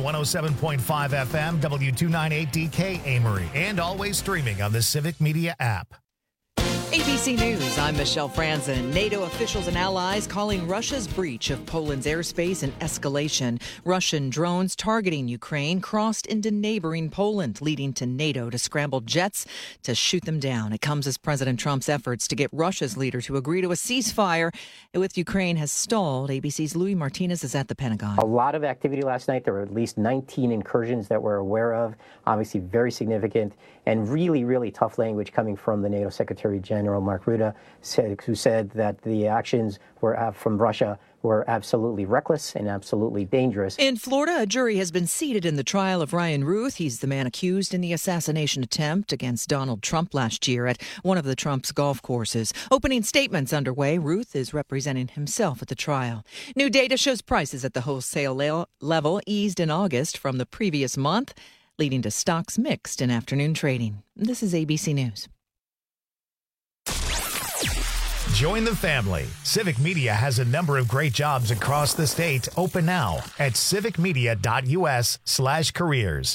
107.5 FM, W298DK Amory, and always streaming on the Civic Media app. ABC News, I'm Michelle Franzen. NATO officials and allies calling Russia's breach of Poland's airspace an escalation. Russian drones targeting Ukraine crossed into neighboring Poland, leading to NATO to scramble jets to shoot them down. It comes as President Trump's efforts to get Russia's leader to agree to a ceasefire with Ukraine has stalled. ABC's Louis Martinez is at the Pentagon. A lot of activity last night. There were at least 19 incursions that we're aware of, obviously very significant, and really, really tough language coming from the NATO Secretary General Mark Rutte, who said that the actions from Russia were absolutely reckless and absolutely dangerous. In Florida, a jury has been seated in the trial of Ryan Ruth. He's the man accused in the assassination attempt against Donald Trump last year at one of the Trump's golf courses. Opening statements underway. Ruth is representing himself at the trial. New data shows prices at the wholesale level eased in August from the previous month, leading to stocks mixed in afternoon trading. This is ABC News. Join the family. Civic Media has a number of great jobs across the state open now at civicmedia.us/careers.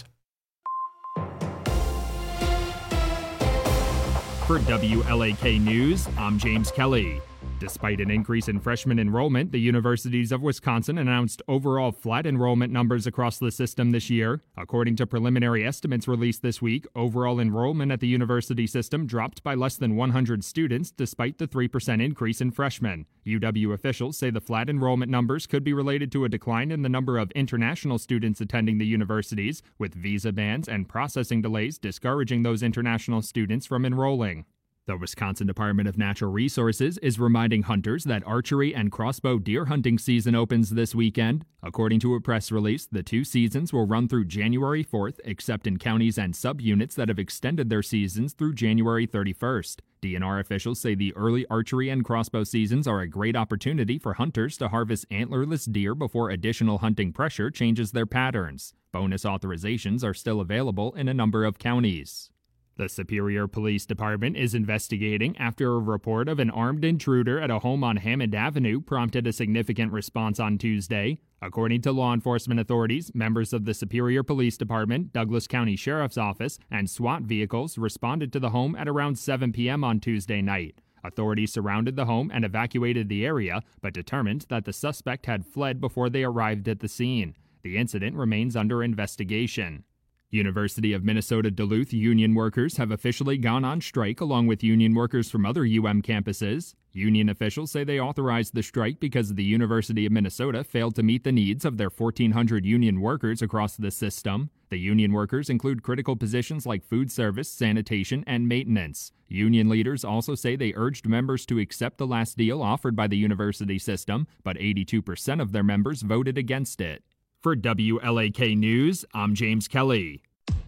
For WLAK News, I'm James Kelly. Despite an increase in freshman enrollment, the universities of Wisconsin announced overall flat enrollment numbers across the system this year. According to preliminary estimates released this week, overall enrollment at the university system dropped by less than 100 students despite the 3% increase in freshmen. UW officials say the flat enrollment numbers could be related to a decline in the number of international students attending the universities, with visa bans and processing delays discouraging those international students from enrolling. The Wisconsin Department of Natural Resources is reminding hunters that archery and crossbow deer hunting season opens this weekend. According to a press release, the two seasons will run through January 4th, except in counties and subunits that have extended their seasons through January 31st. DNR officials say the early archery and crossbow seasons are a great opportunity for hunters to harvest antlerless deer before additional hunting pressure changes their patterns. Bonus authorizations are still available in a number of counties. The Superior Police Department is investigating after a report of an armed intruder at a home on Hammond Avenue prompted a significant response on Tuesday. According to law enforcement authorities, members of the Superior Police Department, Douglas County Sheriff's Office, and SWAT vehicles responded to the home at around 7 p.m. on Tuesday night. Authorities surrounded the home and evacuated the area, but determined that the suspect had fled before they arrived at the scene. The incident remains under investigation. University of Minnesota Duluth union workers have officially gone on strike along with union workers from other campuses. Union officials say they authorized the strike because the University of Minnesota failed to meet the needs of their 1,400 union workers across the system. The union workers include critical positions like food service, sanitation, and maintenance. Union leaders also say they urged members to accept the last deal offered by the university system, but 82% of their members voted against it. For WLAK News, I'm James Kelly.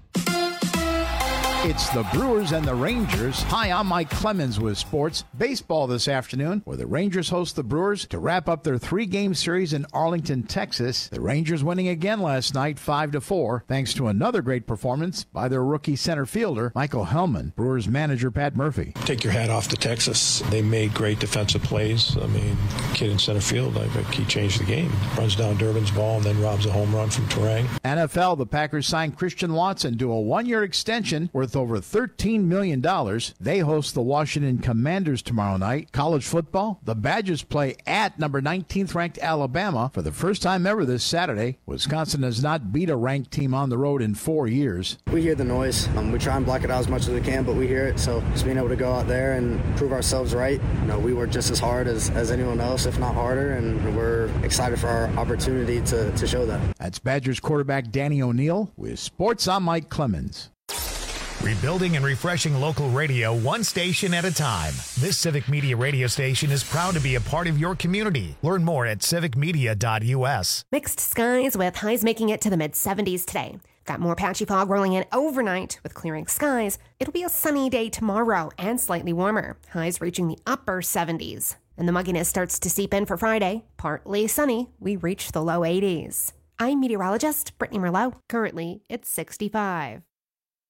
It's the Brewers and the Rangers. Hi, I'm Mike Clemens with sports. Baseball this afternoon, where the Rangers host the Brewers to wrap up their 3-game series in Arlington, Texas. The Rangers winning again last night, 5-4, thanks to another great performance by their rookie center fielder, Michael Hellman. Brewers manager Pat Murphy. Take your hat off to Texas. They made great defensive plays. I mean, kid in center field, I think he changed the game. Runs down Durbin's ball and then robs a home run from Terang. NFL, the Packers signed Christian Watson to a 1-year extension worth over $13 million. They host the Washington Commanders tomorrow night. College football, the Badgers play at number 19th ranked Alabama for the first time ever this Saturday. Wisconsin has not beat a ranked team on the road in 4 years. We hear the noise. We try and block it out as much as we can, but we hear it. So just being able to go out there and prove ourselves right. We work just as hard as anyone else, if not harder, and we're excited for our opportunity to show that. That's Badgers quarterback Danny O'Neill with Sports. I'm Mike Clemens. Rebuilding and refreshing local radio one station at a time. This Civic Media radio station is proud to be a part of your community. Learn more at civicmedia.us. Mixed skies with highs making it to the mid-70s today. Got more patchy fog rolling in overnight with clearing skies. It'll be a sunny day tomorrow and slightly warmer. Highs reaching the upper 70s. And the mugginess starts to seep in for Friday. Partly sunny. We reach the low 80s. I'm meteorologist Brittany Merlot. Currently, it's 65.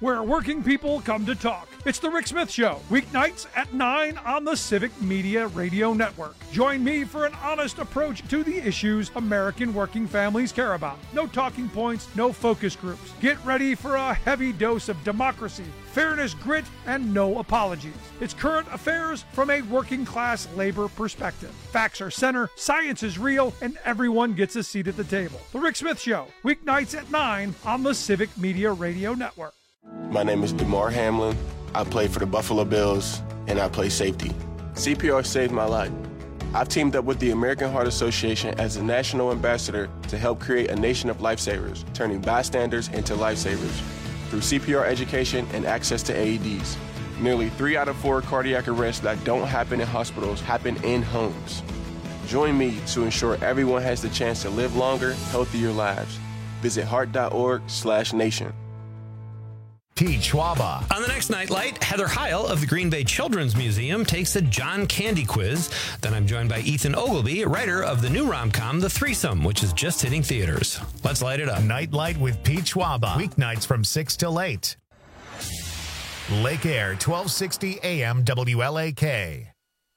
where working people come to talk. It's The Rick Smith Show, weeknights at 9 on the Civic Media Radio Network. Join me for an honest approach to the issues American working families care about. No talking points, no focus groups. Get ready for a heavy dose of democracy, fairness, grit, and no apologies. It's current affairs from a working class labor perspective. Facts are center, science is real, and everyone gets a seat at the table. The Rick Smith Show, weeknights at 9 on the Civic Media Radio Network. My name is DeMar Hamlin. I play for the Buffalo Bills, and I play safety. CPR saved my life. I've teamed up with the American Heart Association as a national ambassador to help create a nation of lifesavers, turning bystanders into lifesavers through CPR education and access to AEDs. Nearly 3 out of 4 cardiac arrests that don't happen in hospitals happen in homes. Join me to ensure everyone has the chance to live longer, healthier lives. Visit heart.org/nation. Pete Schwaba. On the next Nightlight, Heather Heil of the Green Bay Children's Museum takes the John Candy quiz. Then I'm joined by Ethan Ogilvy, writer of the new rom-com, The Threesome, which is just hitting theaters. Let's light it up. Nightlight with Pete Schwaba. Weeknights from 6 till 8. Lake Air, 1260 AM WLAK.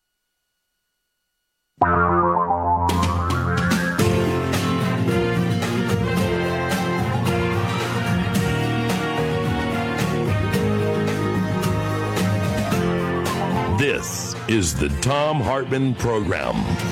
This is the Thom Hartmann Program.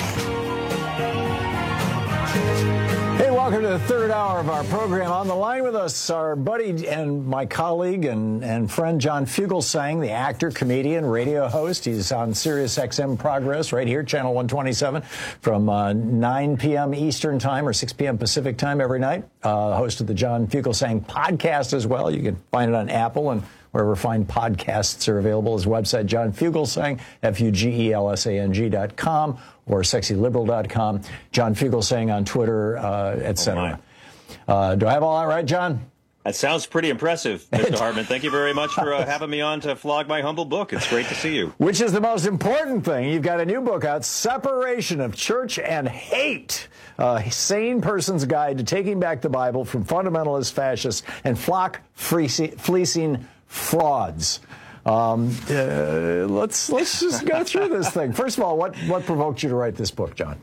Hey, welcome to the third hour of our program. On the line with us, our buddy and my colleague and friend John Fugelsang, the actor, comedian, radio host. He's on Sirius XM Progress right here, Channel 127, from 9 p.m. Eastern Time or 6 p.m. Pacific Time every night. Host of the John Fugelsang podcast as well. You can find it on Apple and wherever fine podcasts are available. His website, John Fugelsang, FUGELSANG.com or sexyliberal.com. John Fugelsang on Twitter, etc. Do I have all that right, John? That sounds pretty impressive, Mr. Hartman. Thank you very much for having me on to flog my humble book. It's great to see you. Which is the most important thing. You've got a new book out, Separation of Church and Hate, a sane person's guide to taking back the Bible from fundamentalist fascists and flock fleecing frauds. Let's just go through this thing. First of all, what provoked you to write this book, John?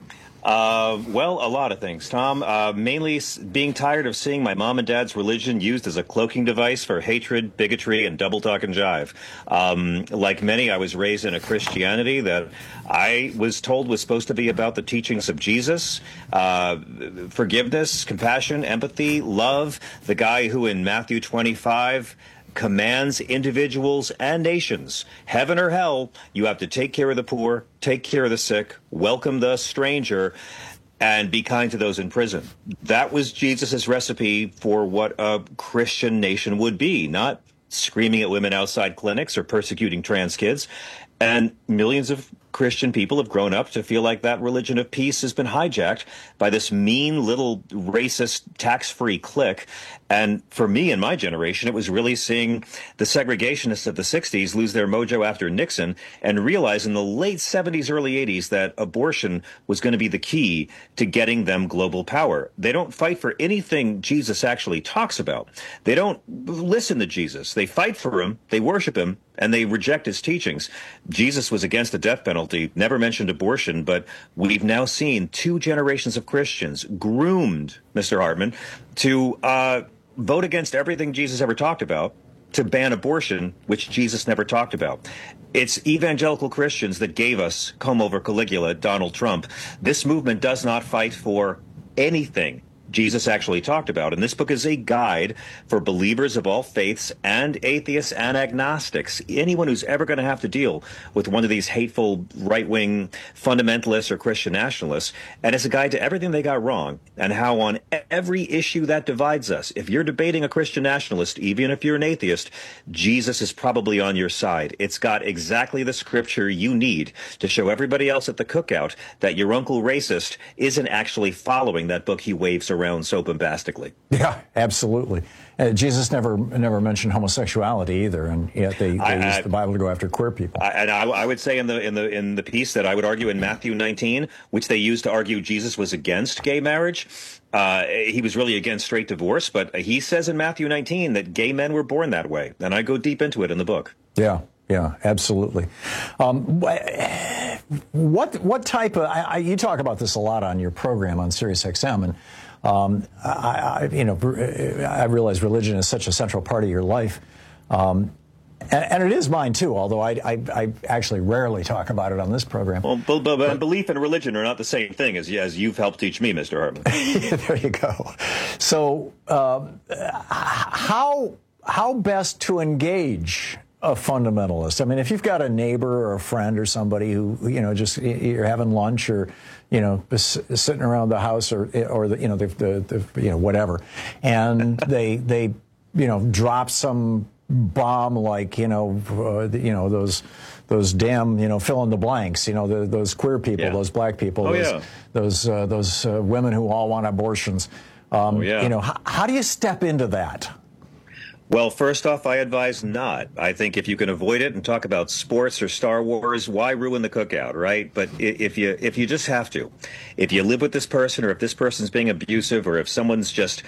Well, a lot of things, Tom. Mainly being tired of seeing my mom and dad's religion used as a cloaking device for hatred, bigotry, and double talk and jive. Like many, I was raised in a Christianity that I was told was supposed to be about the teachings of Jesus, forgiveness, compassion, empathy, love, the guy who in Matthew 25 commands individuals and nations, heaven or hell, you have to take care of the poor, take care of the sick, welcome the stranger, and be kind to those in prison. That was Jesus's recipe for what a Christian nation would be, not screaming at women outside clinics or persecuting trans kids. And millions of Christian people have grown up to feel like that religion of peace has been hijacked by this mean little racist tax-free clique. And for me and my generation, it was really seeing the segregationists of the 60s lose their mojo after Nixon and realize in the late 70s, early 80s that abortion was going to be the key to getting them global power. They don't fight for anything Jesus actually talks about. They don't listen to Jesus. They fight for him, they worship him, and they reject his teachings. Jesus was against the death penalty, never mentioned abortion, but we've now seen 2 generations of Christians groomed, Mr. Hartman, to vote against everything Jesus ever talked about, to ban abortion, which Jesus never talked about. It's evangelical Christians that gave us comb over Caligula, Donald Trump. This movement does not fight for anything Jesus actually talked about. And this book is a guide for believers of all faiths and atheists and agnostics, anyone who's ever going to have to deal with one of these hateful right-wing fundamentalists or Christian nationalists. And it's a guide to everything they got wrong and how on every issue that divides us, if you're debating a Christian nationalist, even if you're an atheist, Jesus is probably on your side. It's got exactly the scripture you need to show everybody else at the cookout that your uncle racist isn't actually following that book he waves around around so bombastically. Yeah, absolutely. Jesus never mentioned homosexuality either, and yet they use the Bible to go after queer people. I would say in the piece that I would argue in Matthew 19, which they used to argue Jesus was against gay marriage. He was really against straight divorce, but he says in Matthew 19 that gay men were born that way, and I go deep into it in the book. Yeah, absolutely. What type of you talk about this a lot on your program on SiriusXM, and I realize religion is such a central part of your life, and it is mine too. Although I actually rarely talk about it on this program. Well, but belief and religion are not the same thing, as you've helped teach me, Mr. Hartman. There you go. So, how best to engage a fundamentalist? I mean, if you've got a neighbor or a friend or somebody who, just you're having lunch or, sitting around the house or the whatever, and they drop some bomb like, those damn, fill in the blanks, those queer people, those black people, those women who all want abortions. How do you step into that? Well, first off, I advise not. I think if you can avoid it and talk about sports or Star Wars, why ruin the cookout, right? But if you just have to, if you live with this person, or if this person's being abusive, or if someone's just,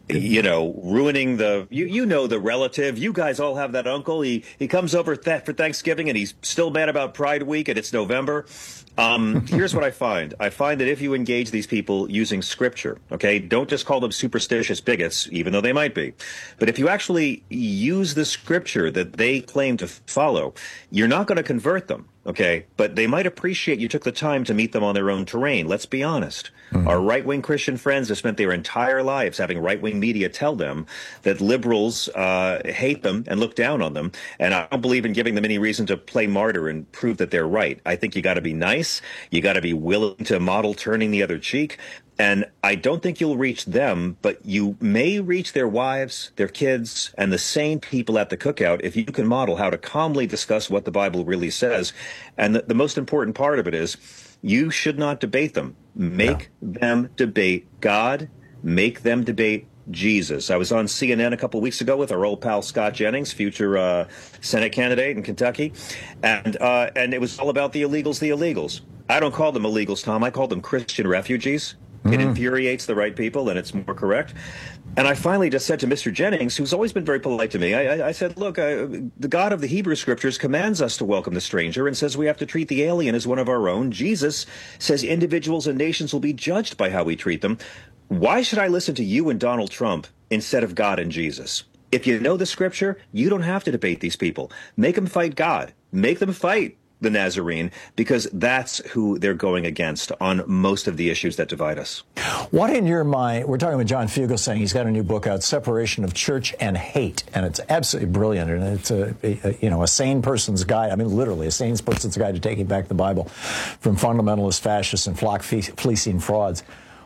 ruining the relative. You guys all have that uncle. He comes over for Thanksgiving and he's still mad about Pride Week and it's November. Here's what I find. I find that if you engage these people using scripture, okay, don't just call them superstitious bigots, even though they might be. But if you actually use the scripture that they claim to follow, you're not going to convert them. Okay, but they might appreciate you took the time to meet them on their own terrain. Let's be honest. Mm-hmm. Our right-wing Christian friends have spent their entire lives having right-wing media tell them that liberals hate them and look down on them. And I don't believe in giving them any reason to play martyr and prove that they're right. I think you got to be nice. You got to be willing to model turning the other cheek. And I don't think you'll reach them, but you may reach their wives, their kids, and the sane people at the cookout if you can model how to calmly discuss what the Bible really says. And the most important part of it is you should not debate them. Make them debate God. Make them debate Jesus. I was on CNN a couple of weeks ago with our old pal Scott Jennings, future Senate candidate in Kentucky, and it was all about the illegals. I don't call them illegals, Tom. I call them Christian refugees. It infuriates the right people, and it's more correct. And I finally just said to Mr. Jennings, who's always been very polite to me, I said, look, the God of the Hebrew Scriptures commands us to welcome the stranger and says we have to treat the alien as one of our own. Jesus says individuals and nations will be judged by how we treat them. Why should I listen to you and Donald Trump instead of God and Jesus? If you know the Scripture, you don't have to debate these people. Make them fight God. Make them fight the Nazarene, because that's who they're going against on most of the issues that divide us. What in your mind, we're talking with John Fugelsang, he's got a new book out, Separation of Church and Hate, and it's absolutely brilliant, and it's a sane person's guide, I mean literally a sane person's guide to taking back the Bible from fundamentalist fascists and flock fleecing frauds.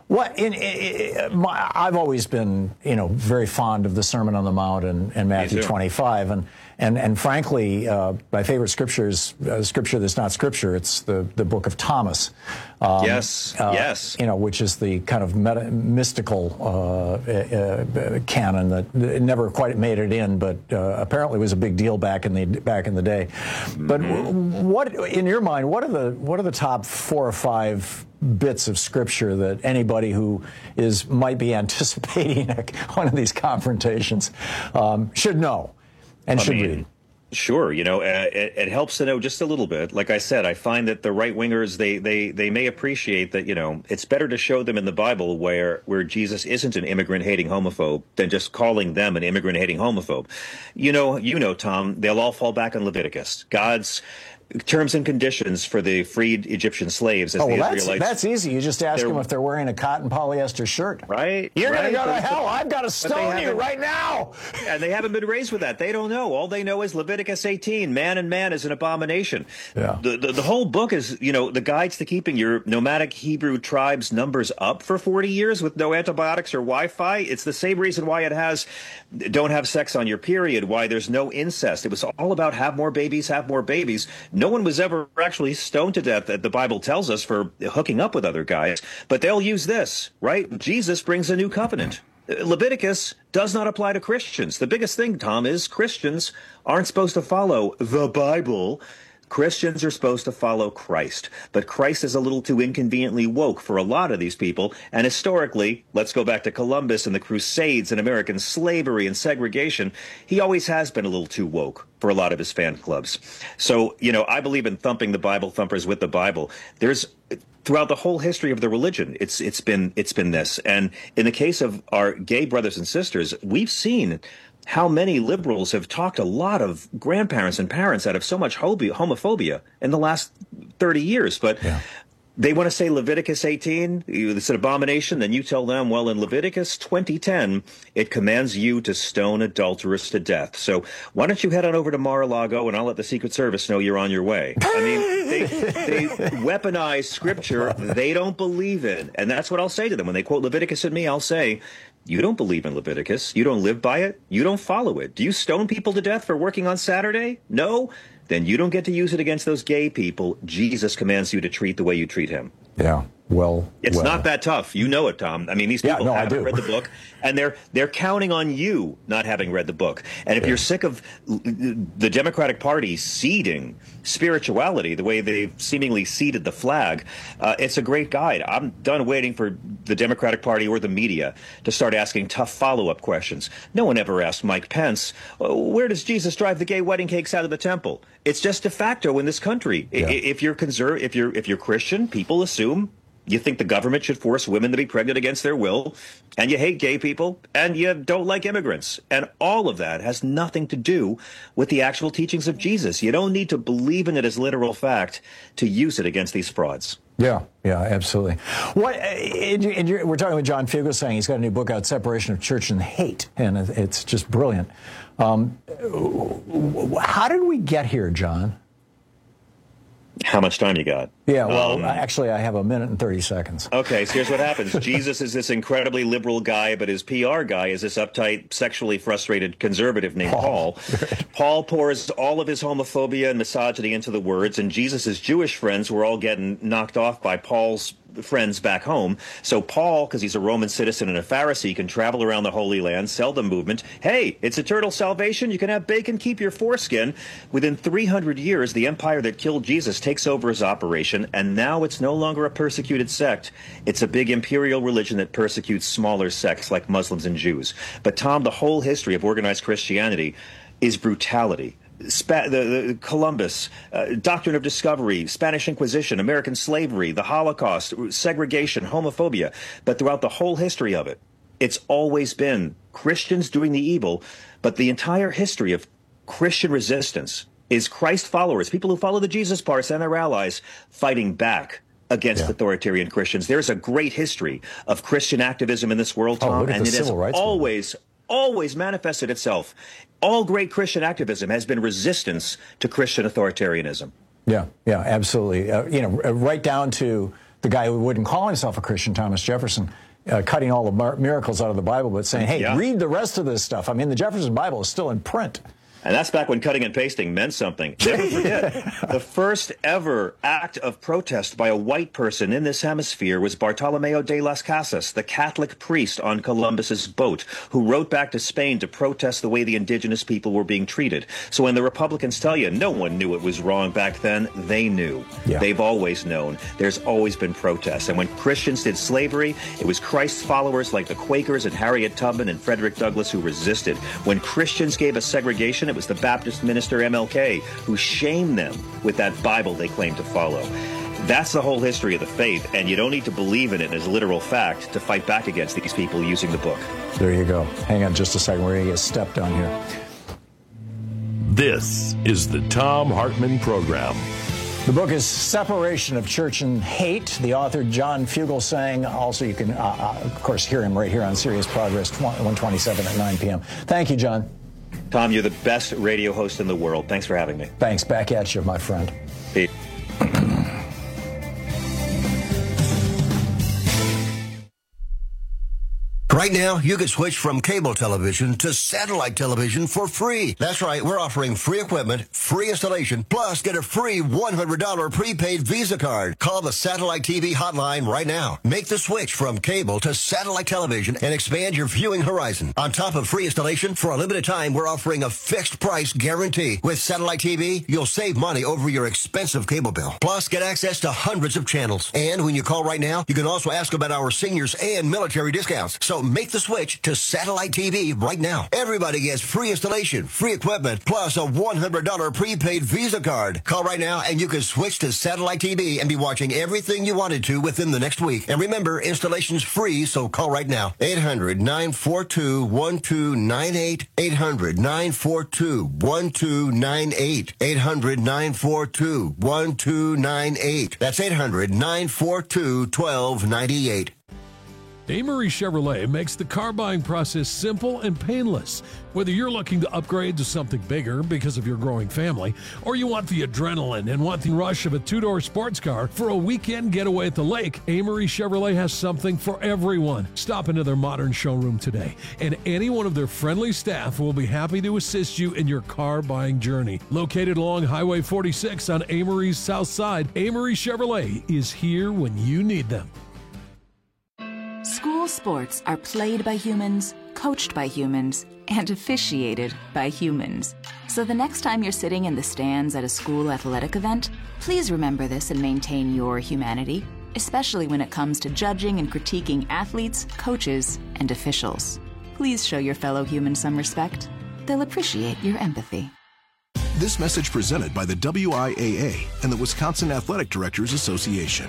I've always been, very fond of the Sermon on the Mount and Matthew 25, and frankly, my favorite scripture is scripture that's not scripture. It's the book of Thomas. Yes. Which is the kind of mystical canon that never quite made it in, but apparently was a big deal back in the day. Mm-hmm. But what, in your mind, what are the top 4 or 5 bits of scripture that anybody who might be anticipating one of these confrontations should know and should read? Sure. It helps to know just a little bit. Like I said, I find that the right wingers, they may appreciate that, it's better to show them in the Bible where Jesus isn't an immigrant hating homophobe than just calling them an immigrant hating homophobe. Tom, they'll all fall back on Leviticus. God's terms and conditions for the freed Egyptian slaves as the Israelites. That's easy. You just ask them if they're wearing a cotton polyester shirt. Right. You're going to go to hell. I've got to stone you right now. And they haven't been raised with that. They don't know. All they know is Leviticus 18. Man and man is an abomination. Yeah. The whole book is, the guides to keeping your nomadic Hebrew tribes numbers up for 40 years with no antibiotics or Wi-Fi. It's the same reason why it has don't have sex on your period, why there's no incest. It was all about have more babies, No one was ever actually stoned to death, the Bible tells us, for hooking up with other guys. But they'll use this, right? Jesus brings a new covenant. Leviticus does not apply to Christians. The biggest thing, Tom, is Christians aren't supposed to follow the Bible. Christians are supposed to follow Christ, but Christ is a little too inconveniently woke for a lot of these people. And historically, let's go back to Columbus and the Crusades and American slavery and segregation. He always has been a little too woke for a lot of his fan clubs. So, I believe in thumping the Bible thumpers with the Bible. Throughout the whole history of the religion, it's been this. And in the case of our gay brothers and sisters, we've seen how many liberals have talked a lot of grandparents and parents out of so much homophobia in the last 30 years. But they want to say Leviticus 18, it's an abomination. Then you tell them, well, in Leviticus 20:10, it commands you to stone adulterers to death. So why don't you head on over to Mar-a-Lago and I'll let the Secret Service know you're on your way. I mean, they weaponize scripture they don't believe in. And that's what I'll say to them. When they quote Leviticus at me, I'll say, you don't believe in Leviticus. You don't live by it. You don't follow it. Do you stone people to death for working on Saturday? No? Then you don't get to use it against those gay people Jesus commands you to treat the way you treat him. Yeah. It's not that tough. You know it, Tom. I mean, these people haven't read the book, and they're counting on you not having read the book. And if you're sick of the Democratic Party seeding spirituality the way they've seemingly seeded the flag, it's a great guide. I'm done waiting for the Democratic Party or the media to start asking tough follow-up questions. No one ever asked Mike Pence, where does Jesus drive the gay wedding cakes out of the temple? It's just de facto in this country. Yeah. If you're Christian, people assume you think the government should force women to be pregnant against their will, and you hate gay people, and you don't like immigrants. And all of that has nothing to do with the actual teachings of Jesus. You don't need to believe in it as literal fact to use it against these frauds. Yeah, absolutely. We're talking with John Fugelsang. He's got a new book out, Separation of Church and Hate, and it's just brilliant. How did we get here, John? How much time you got? Yeah, well, actually, I have 1 minute and 30 seconds. Okay, so here's what happens. Jesus is this incredibly liberal guy, but his PR guy is this uptight, sexually frustrated conservative named Paul. Paul pours all of his homophobia and misogyny into the words, and Jesus' Jewish friends were all getting knocked off by Paul's friends back home. So Paul, because he's a Roman citizen and a Pharisee, can travel around the Holy Land, sell the movement. Hey, it's eternal salvation. You can have bacon, keep your foreskin. Within 300 years, the empire that killed Jesus takes over his operation, and now it's no longer a persecuted sect. It's a big imperial religion that persecutes smaller sects like Muslims and Jews. But Tom, the whole history of organized Christianity is brutality. The Columbus, Doctrine of Discovery, Spanish Inquisition, American slavery, the Holocaust, segregation, homophobia. But throughout the whole history of it, it's always been Christians doing the evil. But the entire history of Christian resistance is Christ followers, people who follow the Jesus parts and their allies, fighting back against authoritarian Christians. There's a great history of Christian activism in this world, Tom, and it has always manifested itself. All great Christian activism has been resistance to Christian authoritarianism. Yeah, absolutely. Right down to the guy who wouldn't call himself a Christian, Thomas Jefferson, cutting all the miracles out of the Bible, but saying, hey, read the rest of this stuff. I mean, the Jefferson Bible is still in print. And that's back when cutting and pasting meant something. Never forget, the first ever act of protest by a white person in this hemisphere was Bartolomeo de las Casas, the Catholic priest on Columbus's boat, who wrote back to Spain to protest the way the indigenous people were being treated. So when the Republicans tell you no one knew it was wrong back then, they knew. Yeah. They've always known. There's always been protests. And when Christians did slavery, it was Christ's followers like the Quakers and Harriet Tubman and Frederick Douglass who resisted. When Christians gave us segregation, it was the Baptist minister MLK who shamed them with that Bible they claimed to follow. That's the whole history of the faith, and you don't need to believe in it as literal fact to fight back against these people using the book. There you go. Hang on just a second. We're going to get stepped on here. This is the Thom Hartmann Program. The book is Separation of Church and Hate. The author, John Fugelsang. Also, you can, of course, hear him right here on Sirius Progress 127 at 9 p.m. Thank you, John. Tom, you're the best radio host in the world. Thanks for having me. Thanks. Back at you, my friend. Peace. Right now, you can switch from cable television to satellite television for free. That's right, we're offering free equipment, free installation, plus get a free $100 prepaid Visa card. Call the Satellite TV hotline right now. Make the switch from cable to satellite television and expand your viewing horizon. On top of free installation, for a limited time, we're offering a fixed price guarantee. With Satellite TV, you'll save money over your expensive cable bill. Plus, get access to hundreds of channels. And when you call right now, you can also ask about our seniors and military discounts. So make the switch to Satellite TV right now. Everybody gets free installation, free equipment, plus a $100 prepaid Visa card. Call right now and you can switch to Satellite TV and be watching everything you wanted to within the next week. And remember, installation's free, so call right now. 800-942-1298. 800-942-1298. 800-942-1298. That's 800-942-1298. Amory Chevrolet makes the car buying process simple and painless. Whether you're looking to upgrade to something bigger because of your growing family, or you want the adrenaline and want the rush of a two-door sports car for a weekend getaway at the lake, Amory Chevrolet has something for everyone. Stop into their modern showroom today, and any one of their friendly staff will be happy to assist you in your car buying journey. Located along Highway 46 on Amory's south side, Amory Chevrolet is here when you need them. School sports are played by humans, coached by humans, and officiated by humans. So the next time you're sitting in the stands at a school athletic event, please remember this and maintain your humanity, especially when it comes to judging and critiquing athletes, coaches, and officials. Please show your fellow humans some respect. They'll appreciate your empathy. This message presented by the WIAA and the Wisconsin Athletic Directors Association.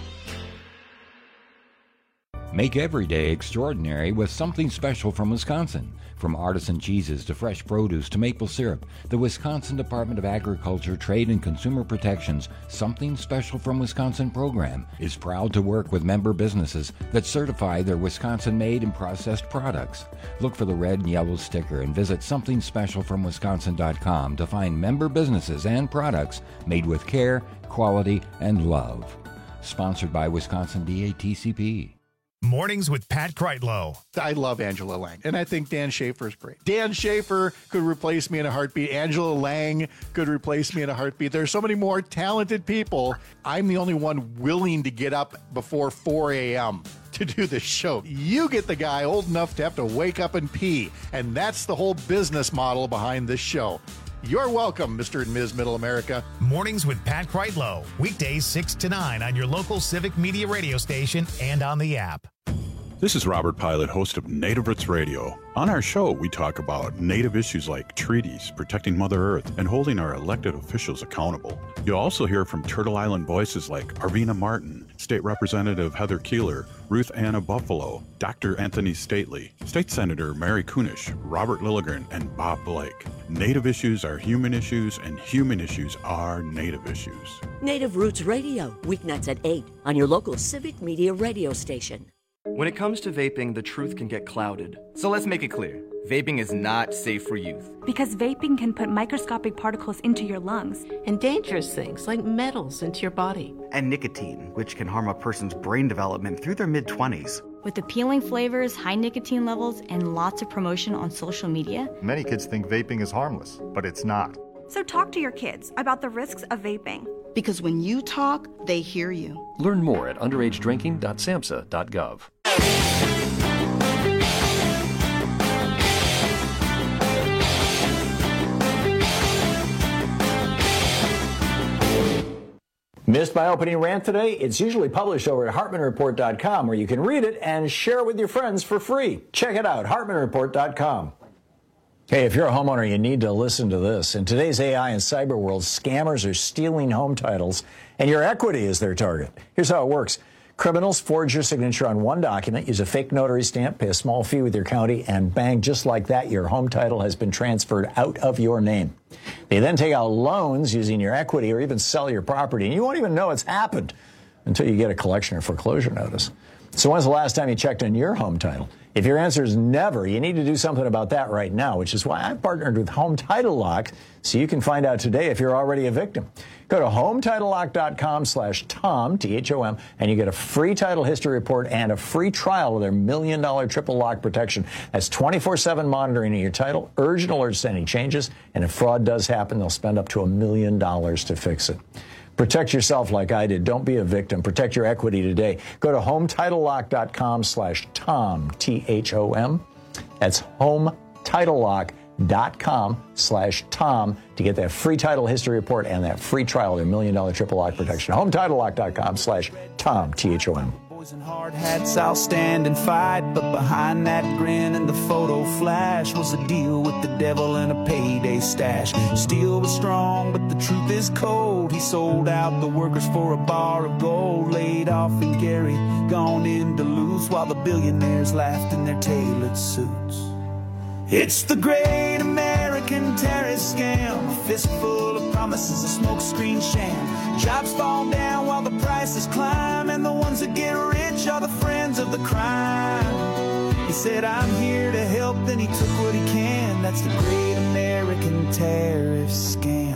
Make every day extraordinary with something special from Wisconsin. From artisan cheeses to fresh produce to maple syrup, the Wisconsin Department of Agriculture, Trade, and Consumer Protection's Something Special from Wisconsin program is proud to work with member businesses that certify their Wisconsin-made and processed products. Look for the red and yellow sticker and visit somethingspecialfromwisconsin.com to find member businesses and products made with care, quality, and love. Sponsored by Wisconsin DATCP. Mornings with Pat Kreitlow. I love Angela Lang, and I think Dan Schaefer is great. Dan Schaefer could replace me in a heartbeat. Angela Lang could replace me in a heartbeat. There's so many more talented people. I'm the only one willing to get up before 4 a.m. to do this show. You get the guy old enough to have to wake up and pee, and that's the whole business model behind this show. You're welcome, Mr. and Ms. Middle America. Mornings with Pat Kreitlow. Weekdays 6 to 9 on your local Civic Media radio station and on the app. This is Robert Pilot, host of Native Roots Radio. On our show, we talk about Native issues like treaties, protecting Mother Earth, and holding our elected officials accountable. You'll also hear from Turtle Island voices like Arvina Martin, State Representative Heather Keeler, Ruth Anna Buffalo, Dr. Anthony Stately, State Senator Mary Kunish, Robert Lilligren, and Bob Blake. Native issues are human issues, and human issues are Native issues. Native Roots Radio, weeknights at 8 on your local Civic Media radio station. When it comes to vaping, the truth can get clouded. So let's make it clear. Vaping is not safe for youth. Because vaping can put microscopic particles into your lungs. And dangerous things like metals into your body. And nicotine, which can harm a person's brain development through their mid-20s. With appealing flavors, high nicotine levels, and lots of promotion on social media. Many kids think vaping is harmless, but it's not. So talk to your kids about the risks of vaping. Because when you talk, they hear you. Learn more at underagedrinking.samhsa.gov. Missed my opening rant today? It's usually published over at HartmanReport.com, where you can read it and share it with your friends for free. Check it out, HartmanReport.com. Hey, if you're a homeowner, you need to listen to this. In today's AI and cyber world, scammers are stealing home titles, and your equity is their target. Here's how it works. Criminals forge your signature on one document, use a fake notary stamp, pay a small fee with your county, and bang, just like that, your home title has been transferred out of your name. They then take out loans using your equity or even sell your property, and you won't even know it's happened until you get a collection or foreclosure notice. So when's the last time you checked on your home title? If your answer is never, you need to do something about that right now, which is why I've partnered with Home Title Lock, so you can find out today if you're already a victim. Go to HomeTitleLock.com/Tom, T-H-O-M, and you get a free title history report and a free trial of their $1 million triple lock protection. That's 24/7 monitoring of your title, urgent alerts to any changes, and if fraud does happen, they'll spend up to $1 million to fix it. Protect yourself like I did. Don't be a victim. Protect your equity today. Go to HomeTitleLock.com/Tom, T-H-O-M. That's HomeTitleLock.com/Tom to get that free title history report and that free trial of their $1 million triple lock protection. HomeTitleLock.com/Tom, T-H-O-M. And hard hats, I'll stand and fight, but behind that grin and the photo flash was a deal with the devil and a payday stash. Steel was strong, but the truth is cold. He sold out the workers for a bar of gold. Laid off in Gary, gone in Duluth, while the billionaires laughed in their tailored suits. It's the great American terrorist scam, a fistful of promises, a smokescreen sham. Jobs fall down while the prices climb, and the ones that get rich are the friends of the crime. He said, I'm here to help, then he took what he can. That's the great American tariff scam.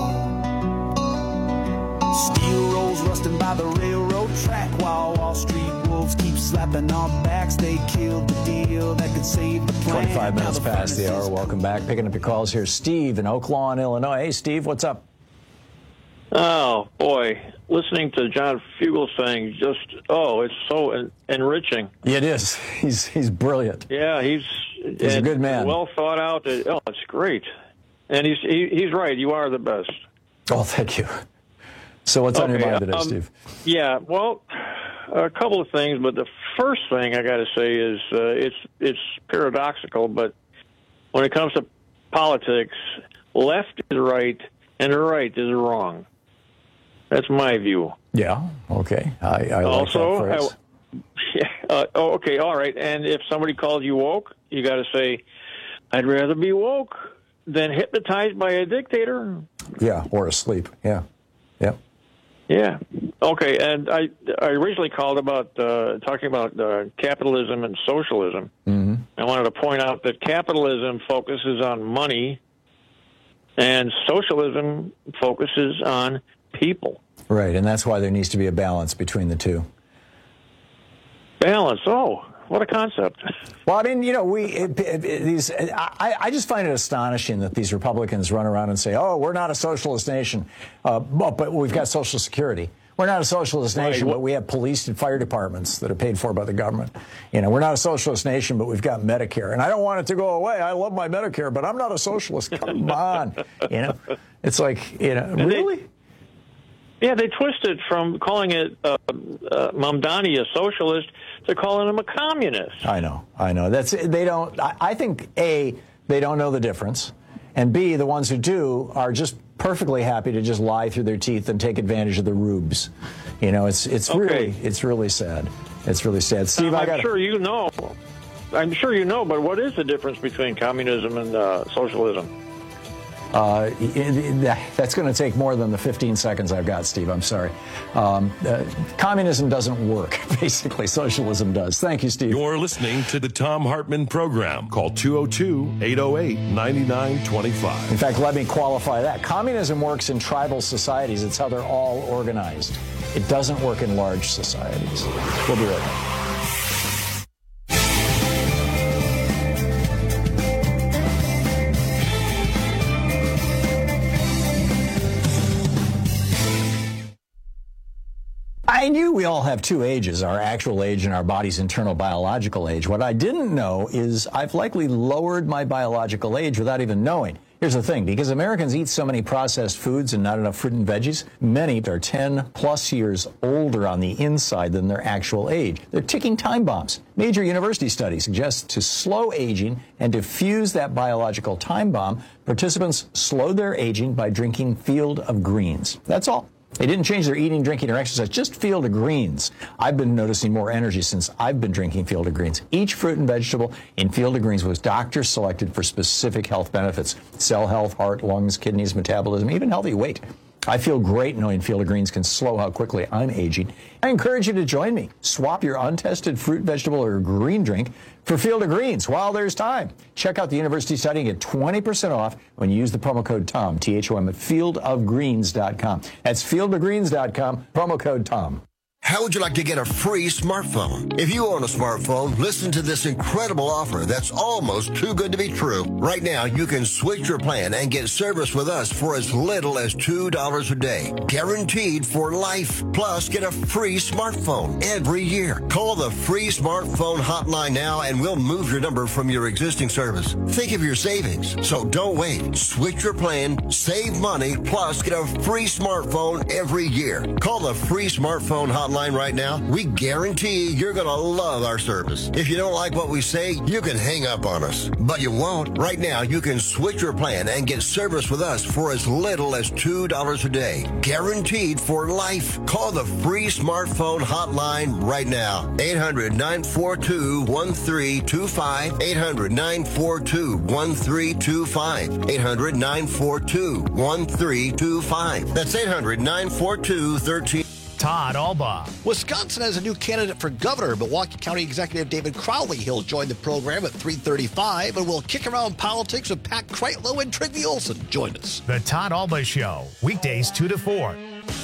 Steel rolls rusting by the railroad track, while Wall Street wolves keep slapping our backs. They killed the deal that could save the plan. 25 minutes past the hour. Welcome back. Picking up your calls here. Steve in Oak Lawn, Illinois. Hey, Steve, what's up? Oh, boy. Listening to John Fugelsang, it's so enriching. Yeah, it is. He's brilliant. Yeah, he's a good man. Well thought out. It's great. And he's right. You are the best. Oh, thank you. So what's on your mind today, Steve? Yeah, well, a couple of things, but the first thing I got to say is it's paradoxical, but when it comes to politics, left is right and the right is wrong. That's my view. Yeah, okay. I also, like that phrase. Okay, all right. And if somebody calls you woke, you got to say, I'd rather be woke than hypnotized by a dictator. Yeah, or asleep. Yeah. Yep. Yeah. Okay. And I originally called about talking about capitalism and socialism. Mm-hmm. I wanted to point out that capitalism focuses on money, and socialism focuses on people. Right, and that's why there needs to be a balance between the two. Balance. Oh, what a concept. Well, I mean, I just find it astonishing that these Republicans run around and say, oh, we're not a socialist nation, but we've got Social Security. We're not a socialist nation, but we have police and fire departments that are paid for by the government. We're not a socialist nation, but we've got Medicare. And I don't want it to go away. I love my Medicare, but I'm not a socialist. Come on. It's like, really? They twisted from calling it Mamdani a socialist to calling him a communist. I know. I think, A, they don't know the difference, and B, the ones who do are just perfectly happy to just lie through their teeth and take advantage of the rubes. It's really sad. It's really sad. Steve, I'm sure you know, but what is the difference between communism and socialism? That's going to take more than the 15 seconds I've got, Steve. I'm sorry. Communism doesn't work. Basically, socialism does. Thank you, Steve. You're listening to the Thom Hartmann Program. Call 202-808-9925. In fact, let me qualify that. Communism works in tribal societies. It's how they're all organized. It doesn't work in large societies. We'll be right back. I knew we all have two ages, our actual age and our body's internal biological age. What I didn't know is I've likely lowered my biological age without even knowing. Here's the thing, because Americans eat so many processed foods and not enough fruit and veggies, many are 10 plus years older on the inside than their actual age. They're ticking time bombs. Major university studies suggest to slow aging and to fuse that biological time bomb, participants slowed their aging by drinking Field of Greens. That's all. They didn't change their eating, drinking, or exercise, just Field of Greens. I've been noticing more energy since I've been drinking Field of Greens. Each fruit and vegetable in Field of Greens was doctor selected for specific health benefits. Cell health, heart, lungs, kidneys, metabolism, even healthy weight. I feel great knowing Field of Greens can slow how quickly I'm aging. I encourage you to join me. Swap your untested fruit, vegetable, or green drink for Field of Greens while there's time. Check out the university study and get 20% off when you use the promo code TOM, THOM, at fieldofgreens.com. That's fieldofgreens.com, promo code TOM. How would you like to get a free smartphone? If you own a smartphone, listen to this incredible offer that's almost too good to be true. Right now, you can switch your plan and get service with us for as little as $2 a day. Guaranteed for life. Plus, get a free smartphone every year. Call the free smartphone hotline now and we'll move your number from your existing service. Think of your savings. So don't wait. Switch your plan, save money, plus get a free smartphone every year. Call the free smartphone hotline right now. We guarantee you're going to love our service. If you don't like what we say, you can hang up on us. But you won't. Right now, you can switch your plan and get service with us for as little as $2 a day. Guaranteed for life. Call the free smartphone hotline right now. 800-942-1325. 800-942-1325. 800-942-1325. That's 800-942-1325. Todd Alba. Wisconsin has a new candidate for governor. Milwaukee County Executive David Crowley. He'll join the program at 3:35, and we'll kick around politics with Pat Kreitlow and Trygve Olson. Join us. The Todd Alba Show, weekdays 2 to 4.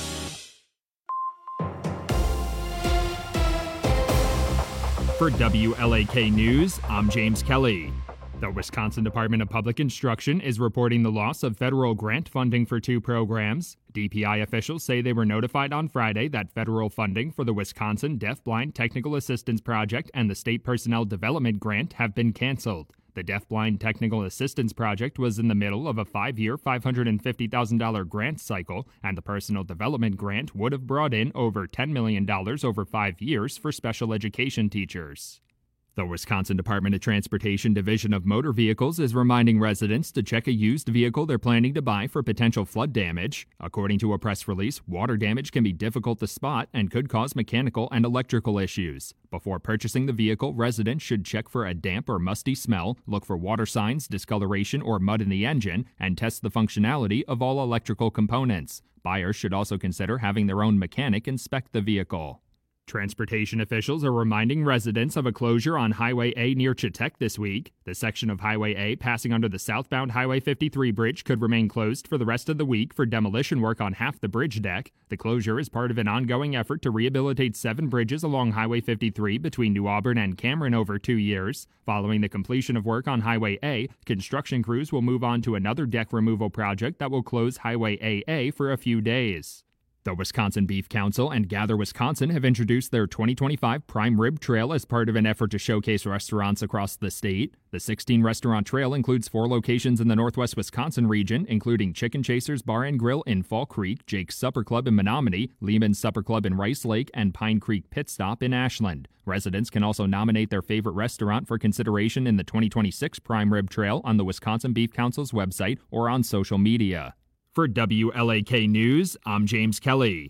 For WLAK News, I'm James Kelly. The Wisconsin Department of Public Instruction is reporting the loss of federal grant funding for 2 programs. DPI officials say they were notified on Friday that federal funding for the Wisconsin Deafblind Technical Assistance Project and the State Personnel Development Grant have been canceled. The Deafblind Technical Assistance Project was in the middle of a 5-year, $550,000 grant cycle, and the Personnel Development Grant would have brought in over $10 million over 5 years for special education teachers. The Wisconsin Department of Transportation Division of Motor Vehicles is reminding residents to check a used vehicle they're planning to buy for potential flood damage. According to a press release, water damage can be difficult to spot and could cause mechanical and electrical issues. Before purchasing the vehicle, residents should check for a damp or musty smell, look for water signs, discoloration, or mud in the engine, and test the functionality of all electrical components. Buyers should also consider having their own mechanic inspect the vehicle. Transportation officials are reminding residents of a closure on Highway A near Chetek this week. The section of Highway A passing under the southbound Highway 53 bridge could remain closed for the rest of the week for demolition work on half the bridge deck. The closure is part of an ongoing effort to rehabilitate 7 bridges along Highway 53 between New Auburn and Cameron over 2 years. Following the completion of work on Highway A, construction crews will move on to another deck removal project that will close Highway AA for a few days. The Wisconsin Beef Council and Gather Wisconsin have introduced their 2025 Prime Rib Trail as part of an effort to showcase restaurants across the state. The 16-restaurant trail includes 4 locations in the northwest Wisconsin region, including Chicken Chasers Bar and Grill in Fall Creek, Jake's Supper Club in Menominee, Lehman's Supper Club in Rice Lake, and Pine Creek Pit Stop in Ashland. Residents can also nominate their favorite restaurant for consideration in the 2026 Prime Rib Trail on the Wisconsin Beef Council's website or on social media. For WLAK News, I'm James Kelly.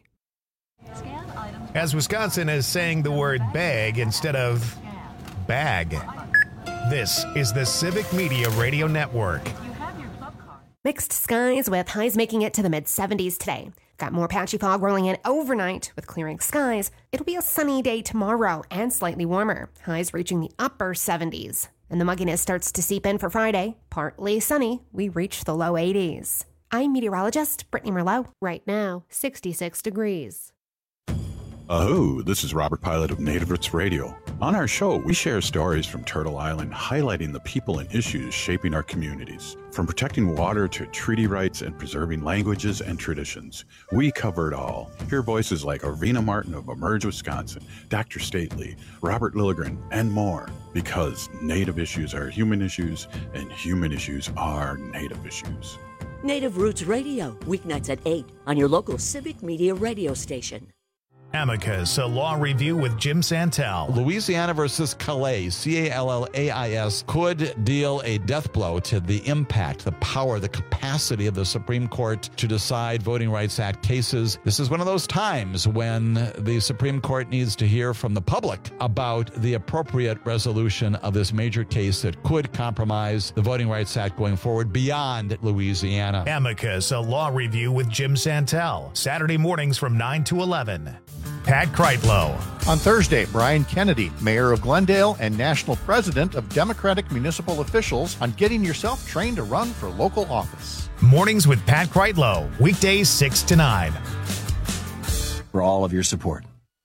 As Wisconsin is saying the word bag instead of bag. This is the Civic Media Radio Network. Mixed skies with highs making it to the mid-70s today. Got more patchy fog rolling in overnight with clearing skies. It'll be a sunny day tomorrow and slightly warmer. Highs reaching the upper 70s. And the mugginess starts to seep in for Friday. Partly sunny, we reach the low 80s. I'm meteorologist Brittany Merlot. Right now, 66 degrees. Oh, this is Robert Pilot of Native Roots Radio. On our show, we share stories from Turtle Island highlighting the people and issues shaping our communities. From protecting water to treaty rights and preserving languages and traditions, we cover it all. Hear voices like Arvina Martin of Emerge Wisconsin, Dr. Stately, Robert Lilligren, and more. Because Native issues are human issues, and human issues are Native issues. Native Roots Radio, weeknights at 8 on your local Civic Media radio station. Amicus, a law review with Jim Santel. Louisiana versus Calais, Callais, could deal a death blow to the impact, the power, the capacity of the Supreme Court to decide Voting Rights Act cases. This is one of those times when the Supreme Court needs to hear from the public about the appropriate resolution of this major case that could compromise the Voting Rights Act going forward beyond Louisiana. Amicus, a law review with Jim Santel. Saturday mornings from 9 to 11. Pat Kreitlow. On Thursday, Brian Kennedy, mayor of Glendale and national president of Democratic Municipal Officials, on getting yourself trained to run for local office. Mornings with Pat Kreitlow, weekdays 6 to 9. For all of your support.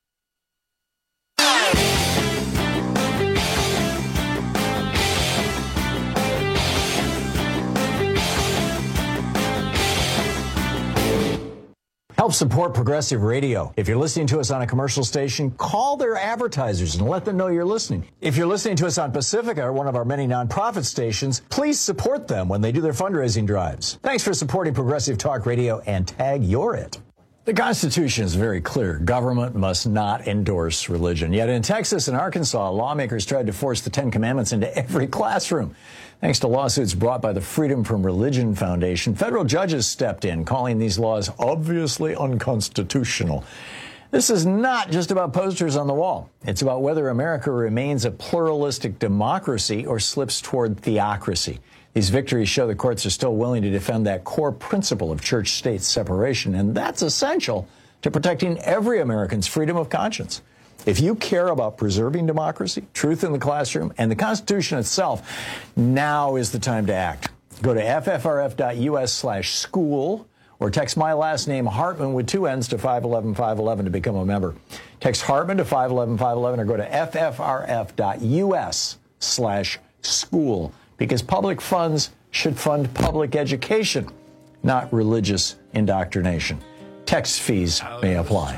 Help support Progressive Radio. If you're listening to us on a commercial station, call their advertisers and let them know you're listening. If you're listening to us on Pacifica, or one of our many nonprofit stations, please support them when they do their fundraising drives. Thanks for supporting Progressive Talk Radio, and tag you're it. The Constitution is very clear. Government must not endorse religion. Yet in Texas and Arkansas, lawmakers tried to force the Ten Commandments into every classroom. Thanks to lawsuits brought by the Freedom from Religion Foundation, federal judges stepped in, calling these laws obviously unconstitutional. This is not just about posters on the wall. It's about whether America remains a pluralistic democracy or slips toward theocracy. These victories show the courts are still willing to defend that core principle of church-state separation, and that's essential to protecting every American's freedom of conscience. If you care about preserving democracy, truth in the classroom, and the Constitution itself, now is the time to act. Go to ffrf.us/school or text my last name, Hartman, with 2 N's to 511-511 to become a member. Text Hartman to 511-511 or go to ffrf.us/school, because public funds should fund public education, not religious indoctrination. Text fees may apply.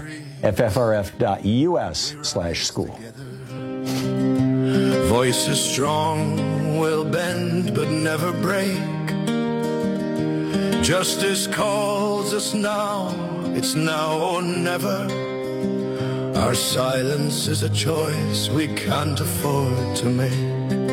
ffrf.us/school. Voices strong will bend but never break. Justice calls us now. It's now or never. Our silence is a choice we can't afford to make.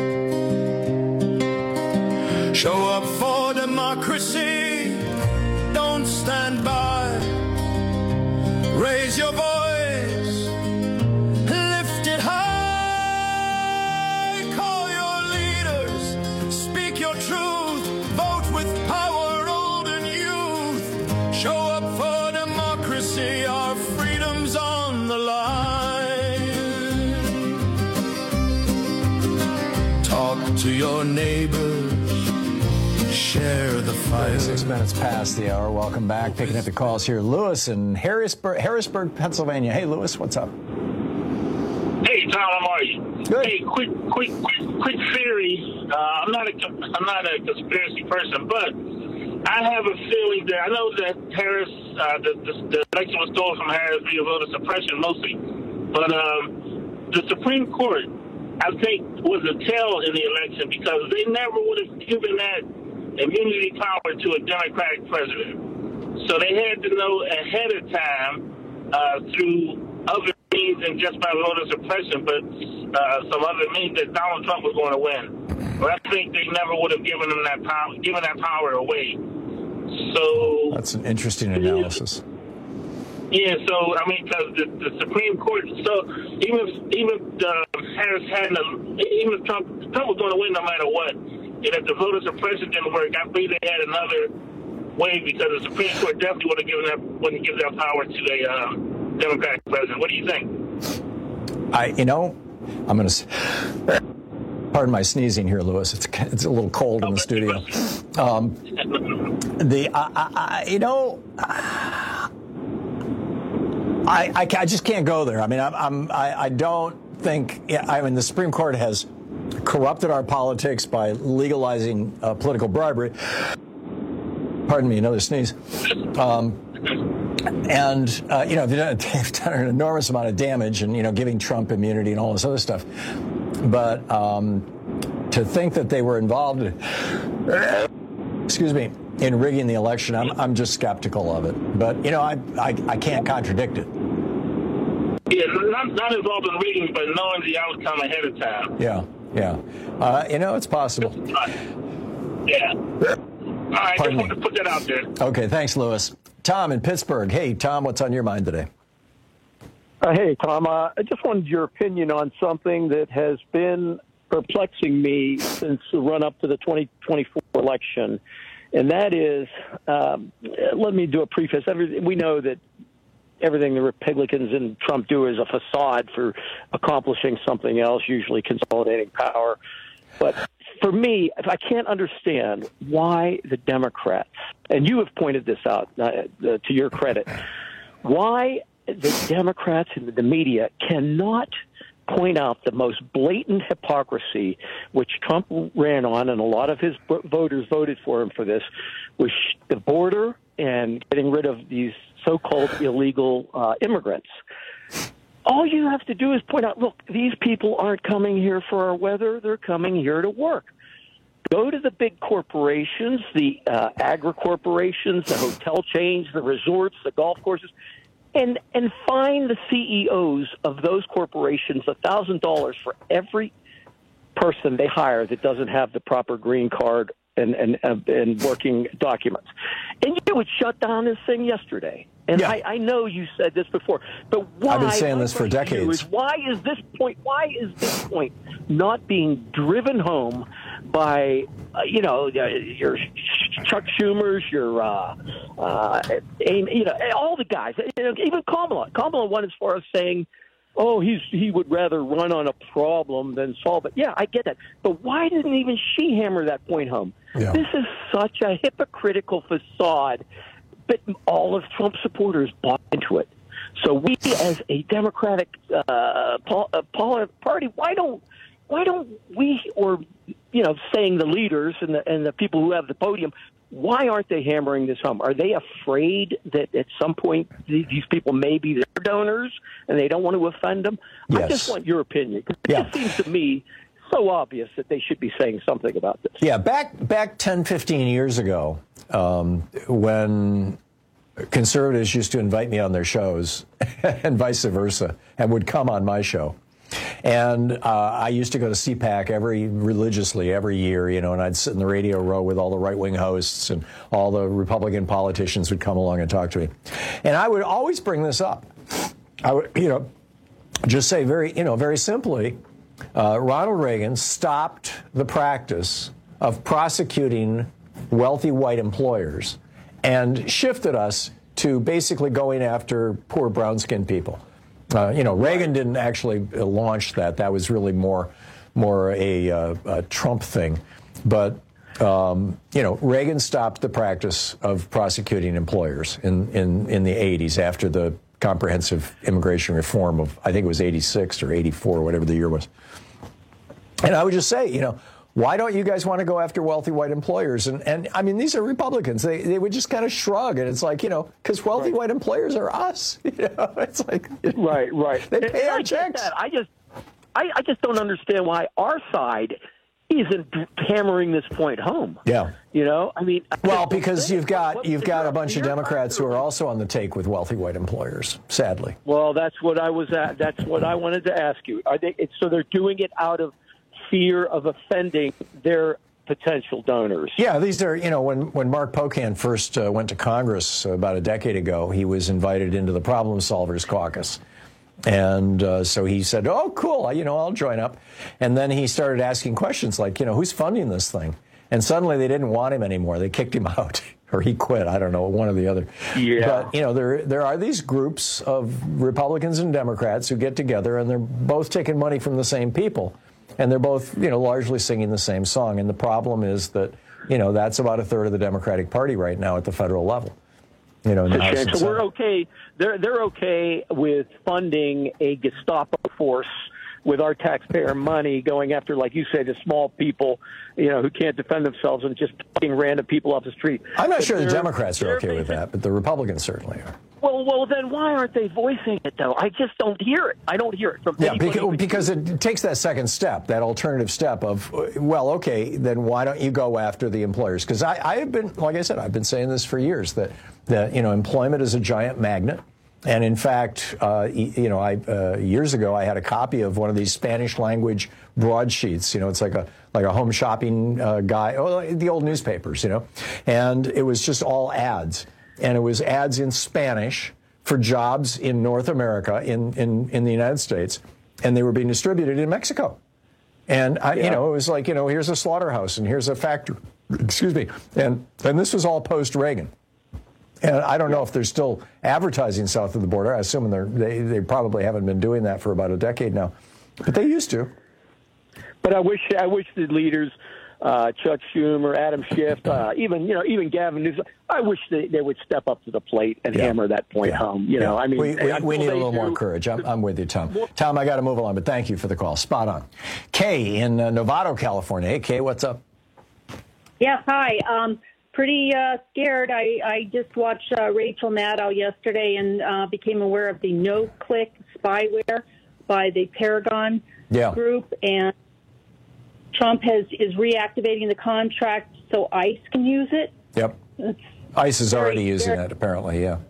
Show up for democracy. Don't stand by. Raise your voice, lift it high, call your leaders, speak your truth, vote with power, old and youth. Show up for democracy, our freedom's on the line. Talk to your neighbors. Share the fire. 6 minutes past the hour. Welcome back. Picking up the calls here. Lewis in Harrisburg, Pennsylvania. Hey, Lewis, what's up? Hey, Tom, how are you? Good. Hey, quick theory. I'm not a conspiracy person, but I have a feeling that I know that Harris, the election was stolen from Harris via voter suppression mostly, but the Supreme Court, I think, was a tell in the election because they never would have given that immunity power to a Democratic president. So they had to know ahead of time through other means than just by voter suppression, but some other means that Donald Trump was going to win. But I think they never would have given him that power away. So that's an interesting analysis. Yeah, so I mean, because the Supreme Court. So even Harris hadn't, even if Trump was going to win no matter what. And if the voter suppression didn't work, I believe they had another way because the Supreme Court definitely wouldn't give that power to a Democratic president. What do you think? I'm going to. Pardon my sneezing here, Lewis. It's a little cold in the studio. I just can't go there. I mean, I don't think. The Supreme Court has corrupted our politics by legalizing political bribery. Pardon me, another sneeze. They've done an enormous amount of damage and, giving Trump immunity and all this other stuff. But to think that they were involved in rigging the election, I'm just skeptical of it. But, I can't contradict it. Yeah, not involved in rigging, but knowing the outcome ahead of time. Yeah. It's possible. Yeah. All right, just wanted to put that out there. Okay, thanks, Lewis. Tom in Pittsburgh. Hey, Tom, what's on your mind today? Hey, Tom, I just wanted your opinion on something that has been perplexing me since the run-up to the 2024 election, and that is, let me do a preface. We know that everything the Republicans and Trump do is a facade for accomplishing something else, usually consolidating power. But for me, if I can't understand why the Democrats, and you have pointed this out to your credit, why the Democrats and the media cannot point out the most blatant hypocrisy, which Trump ran on, and a lot of his voters voted for him for this, was the border and getting rid of these so-called illegal immigrants. All you have to do is point out, look, these people aren't coming here for our weather. They're coming here to work. Go to the big corporations, the agri-corporations, the hotel chains, the resorts, the golf courses, and find the CEOs of those corporations $1,000 for every person they hire that doesn't have the proper green card and working documents. And you would shut down this thing yesterday. And yeah. I know you said this before, but why? I've been saying this for decades. Why is this point not being driven home by, your Chuck Schumers, your, all the guys, even Kamala. Kamala went as far as saying, he would rather run on a problem than solve it. Yeah, I get that. But why didn't even she hammer that point home? Yeah. This is such a hypocritical facade, but all of Trump's supporters bought into it. So we, as a Democratic party, why don't we, or saying the leaders and the people who have the podium, why aren't they hammering this home? Are they afraid that at some point these people may be their donors and they don't want to offend them? Yes. I just want your opinion. It just seems to me so obvious that they should be saying something about this. Yeah, back 10, 15 years ago, when conservatives used to invite me on their shows and vice versa, and would come on my show. And I used to go to CPAC religiously every year, and I'd sit in the radio row with all the right-wing hosts, and all the Republican politicians would come along and talk to me. And I would always bring this up. I would, just say very simply, Ronald Reagan stopped the practice of prosecuting wealthy white employers and shifted us to basically going after poor brown-skinned people. Reagan didn't actually launch that. That was really more a Trump thing. But, Reagan stopped the practice of prosecuting employers in the 80s after the comprehensive immigration reform of, I think it was 86 or 84, whatever the year was. And I would just say, why don't you guys want to go after wealthy white employers? And I mean, these are Republicans. They would just kind of shrug, and it's like, because wealthy white employers are us. It's like, right. They pay our checks. I just don't understand why our side isn't hammering this point home. Yeah. Well, because you've got a bunch of Democrats who are also on the take with wealthy white employers, sadly. Well, that's what I wanted to ask you. So they're doing it out of fear of offending their potential donors. Yeah, these are, when Mark Pocan first went to Congress about a decade ago, he was invited into the Problem Solvers Caucus. And so he said, oh, cool, I'll join up. And then he started asking questions like, who's funding this thing? And suddenly they didn't want him anymore. They kicked him out. Or he quit, I don't know, one or the other. Yeah. But, there are these groups of Republicans and Democrats who get together, and they're both taking money from the same people. And they're both, largely singing the same song. And the problem is that, that's about a third of the Democratic Party right now at the federal level. So we're okay. They're okay with funding a Gestapo force with our taxpayer money going after, like you say, the small people, who can't defend themselves and just picking random people off the street. I'm not sure the Democrats are okay with that, but the Republicans certainly are. Well, then why aren't they voicing it, though? I just don't hear it. I don't hear it from anybody. Because it takes that second step, that alternative step of, well, okay, then why don't you go after the employers? Because I have been, like I said, I've been saying this for years, that employment is a giant magnet. And in fact, years ago, I had a copy of one of these Spanish language broadsheets. It's like a home shopping guide, the old newspapers, and it was just all ads. And it was ads in Spanish for jobs in North America, in the United States, and they were being distributed in Mexico. And it was like, here's a slaughterhouse and here's a factory, excuse me. And this was all post-Reagan. And I don't know if they're still advertising south of the border. I assume they probably haven't been doing that for about a decade now, but they used to. But I wish the leaders, Chuck Schumer, Adam Schiff, even Gavin Newsom, I wish they would step up to the plate and hammer that point home. We need a little more courage. I'm with you, Tom. Tom, I got to move along, but thank you for the call. Spot on. Kay in Novato, California. Hey, Kay, what's up? Yes, hi. Pretty scared. I just watched Rachel Maddow yesterday and became aware of the no-click spyware by the Paragon group, and Trump is reactivating the contract so ICE can use it. Yep. ICE is already using it, apparently, yeah.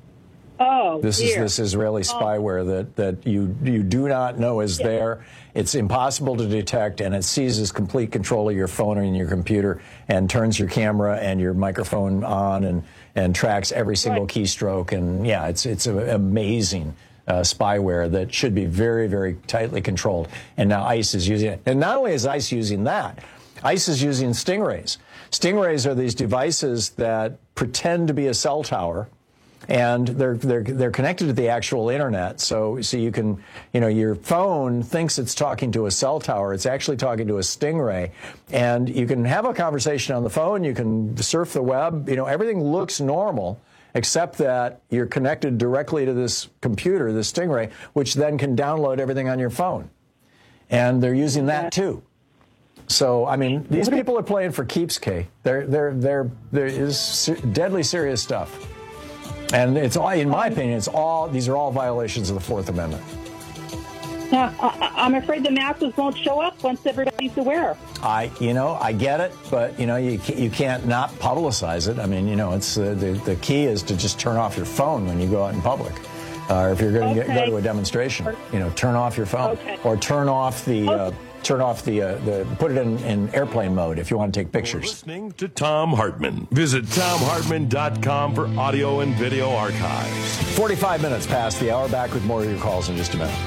Oh, this is Israeli spyware that you do not know is there. It's impossible to detect, and it seizes complete control of your phone and your computer and turns your camera and your microphone on and tracks every single keystroke. And yeah, it's an amazing spyware that should be very, very tightly controlled. And now ICE is using it. And not only is ICE using that, ICE is using Stingrays. Stingrays are these devices that pretend to be a cell tower, and they're connected to the actual internet. So you can, your phone thinks it's talking to a cell tower. It's actually talking to a Stingray. And you can have a conversation on the phone. You can surf the web. Everything looks normal, except that you're connected directly to this computer, this Stingray, which then can download everything on your phone. And they're using that too. So, these people are playing for keeps, Kay. There is deadly serious stuff. And it's all, in my opinion, these are all violations of the Fourth Amendment. Yeah, I'm afraid the masses won't show up once everybody's aware. I get it, but you can't not publicize it. It's the key is to just turn off your phone when you go out in public, or if you're going to go to a demonstration, turn off your phone, or turn off the. Put it in airplane mode if you want to take pictures. Listening to Thom Hartmann. Visit ThomHartmann.com for audio and video archives. 45 minutes past the hour. Back with more of your calls in just a minute.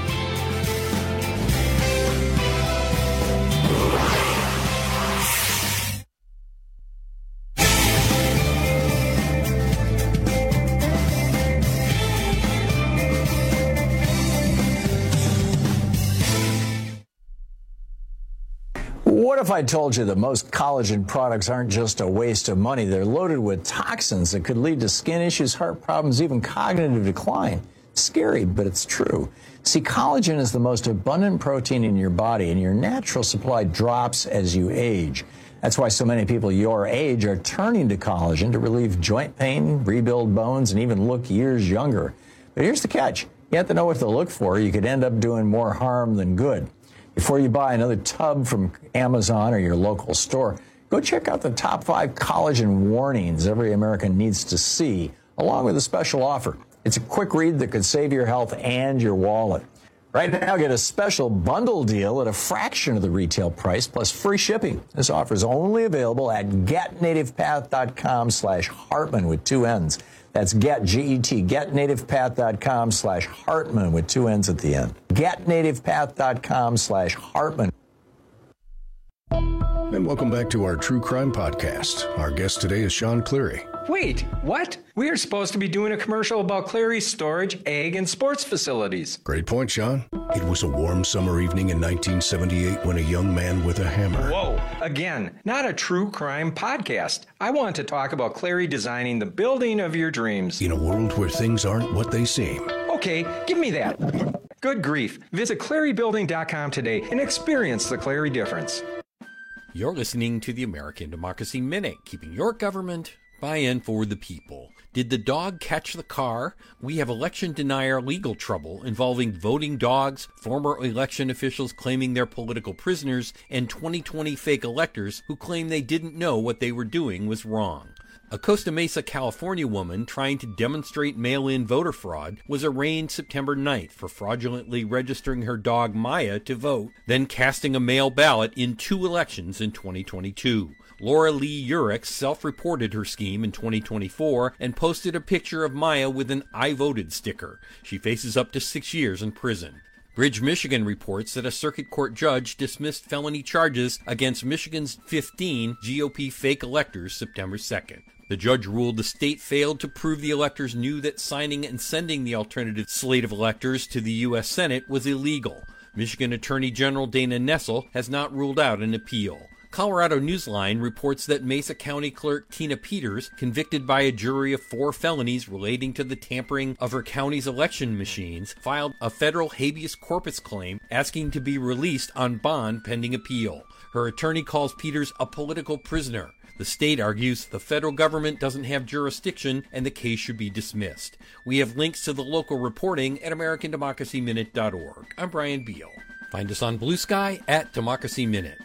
What if I told you that most collagen products aren't just a waste of money? They're loaded with toxins that could lead to skin issues, heart problems, even cognitive decline. Scary, but it's true. See, collagen is the most abundant protein in your body, and your natural supply drops as you age. That's why so many people your age are turning to collagen to relieve joint pain, rebuild bones, and even look years younger. But here's the catch. You have to know what to look for. You could end up doing more harm than good. Before you buy another tub from Amazon or your local store, go check out the top 5 collagen warnings every American needs to see, along with a special offer. It's a quick read that could save your health and your wallet. Right now, get a special bundle deal at a fraction of the retail price, plus free shipping. This offer is only available at getnativepath.com/Hartmann with 2 N's. That's getnativepath.com/Hartmann with 2 N's at the end. Getnativepath.com/Hartmann. And welcome back to our True Crime Podcast. Our guest today is Sean Cleary. Wait, what? We are supposed to be doing a commercial about Cleary's storage, ag, and sports facilities. Great point, Sean. It was a warm summer evening in 1978 when a young man with a hammer. Whoa, again, not a true crime podcast. I want to talk about Cleary designing the building of your dreams. In a world where things aren't what they seem. Okay, give me that. Good grief. Visit ClearyBuilding.com today and experience the Cleary difference. You're listening to the American Democracy Minute, keeping your government by and for the people. Did the dog catch the car? We have election denier legal trouble involving voting dogs, former election officials claiming they're political prisoners, and 2020 fake electors who claim they didn't know what they were doing was wrong. A Costa Mesa, California woman trying to demonstrate mail-in voter fraud was arraigned September 9th for fraudulently registering her dog Maya to vote, then casting a mail ballot in 2 elections in 2022. Laura Lee Urich self-reported her scheme in 2024 and posted a picture of Maya with an I voted sticker. She faces up to 6 years in prison. Bridge, Michigan reports that a circuit court judge dismissed felony charges against Michigan's 15 GOP fake electors September 2nd. The judge ruled the state failed to prove the electors knew that signing and sending the alternative slate of electors to the U.S. Senate was illegal. Michigan Attorney General Dana Nessel has not ruled out an appeal. Colorado Newsline reports that Mesa County Clerk Tina Peters, convicted by a jury of 4 felonies relating to the tampering of her county's election machines, filed a federal habeas corpus claim asking to be released on bond pending appeal. Her attorney calls Peters a political prisoner. The state argues the federal government doesn't have jurisdiction and the case should be dismissed. We have links to the local reporting at AmericanDemocracyMinute.org. I'm Brian Beal. Find us on Blue Sky at Democracy Minute.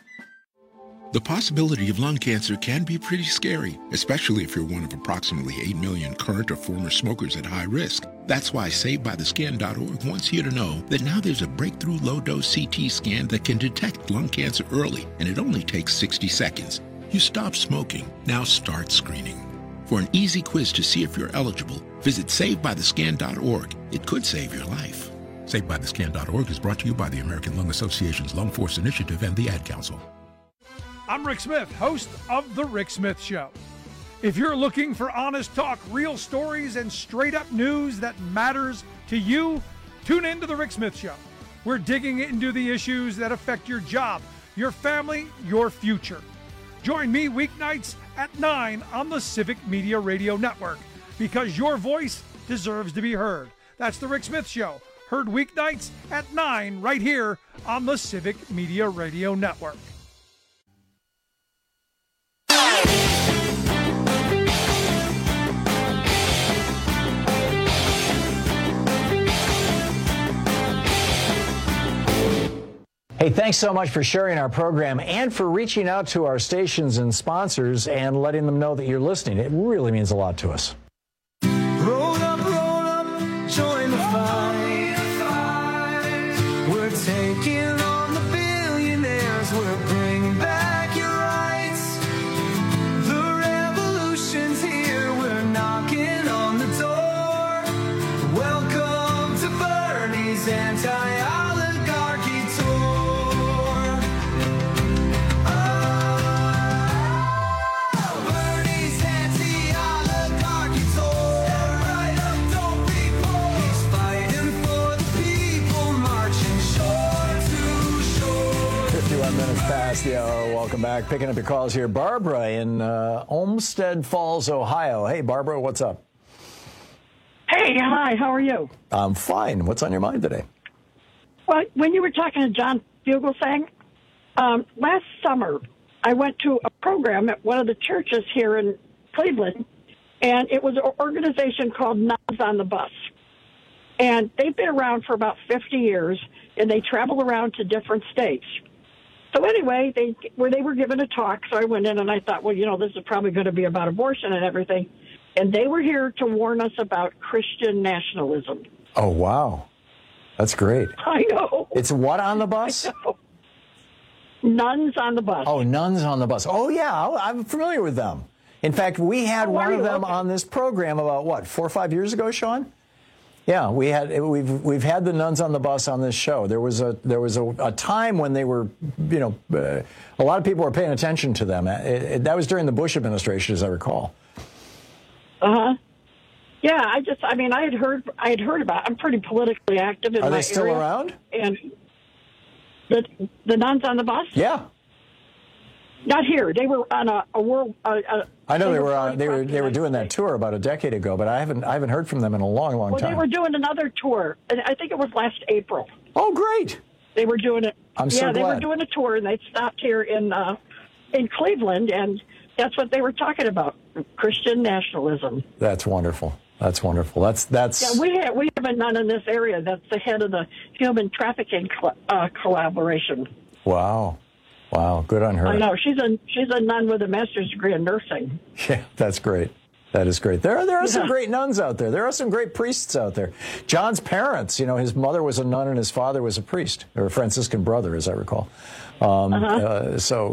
The possibility of lung cancer can be pretty scary, especially if you're one of approximately 8 million current or former smokers at high risk. That's why SaveByTheScan.org wants you to know that now there's a breakthrough low-dose CT scan that can detect lung cancer early, and it only takes 60 seconds. You stop smoking, now start screening. For an easy quiz to see if you're eligible, visit SaveByTheScan.org. It could save your life. SaveByTheScan.org is brought to you by the American Lung Association's Lung Force Initiative and the Ad Council. I'm Rick Smith, host of The Rick Smith Show. If you're looking for honest talk, real stories, and straight-up news that matters to you, tune in to The Rick Smith Show. We're digging into the issues that affect your job, your family, your future. Join me weeknights at 9 on the Civic Media Radio Network, because your voice deserves to be heard. That's The Rick Smith Show, heard weeknights at 9 right here on the Civic Media Radio Network. Hey, thanks so much for sharing our program and for reaching out to our stations and sponsors and letting them know that you're listening. It really means a lot to us. Roll up, join the fight. We're taking on the billionaires. We're bringing back your rights. The revolution's here. We're knocking on the door. Welcome to Bernie's anti-oligarchy tour. Bernie's anti-oligarchy tour. Step right up, don't be poor. He's fighting for the people, marching shore to shore. 51 minutes past the hour. Welcome back. Picking up your calls here. Barbara in Olmsted Falls, Ohio. Hey, Barbara, what's up? Hey, hi, how are you? I'm fine. What's on your mind today? Well, when you were talking to John Fugelsang, last summer I went to a program at one of the churches here in Cleveland, and it was an organization called Nuns on the Bus. And they've been around for about 50 years, and they travel around to different states. So anyway, they were given a talk, so I went in and I thought, well, this is probably going to be about abortion and everything. And they were here to warn us about Christian nationalism. Oh, wow. That's great. I know. It's what on the bus? Nuns on the Bus. Oh, Nuns on the Bus. Oh, yeah, I'm familiar with them. In fact, we had one of them on this program about, 4 or 5 years ago, Sean? Yeah, we've had the Nuns on the Bus on this show. There was a time when they were, a lot of people were paying attention to them. That was during the Bush administration, as I recall. Uh-huh. Yeah, I had heard about. I'm pretty politically active in my area. Are they still around? And the Nuns on the Bus? Yeah. Not here. They were on a world. I know they were doing that tour about a decade ago, but I haven't heard from them in a long time. Well, they were doing another tour. I think it was last April. Oh, great! They were doing it. I'm so glad. They were doing a tour, and they stopped here in Cleveland, and that's what they were talking about: Christian nationalism. That's wonderful. That's wonderful. That's. Yeah, we have a nun in this area. That's the head of the human trafficking collaboration. Wow. Wow, good on her. I know. She's a nun with a master's degree in nursing. Yeah, that's great. That is great. There are some great nuns out there. There are some great priests out there. John's parents, his mother was a nun and his father was a priest, or a Franciscan brother, as I recall. So,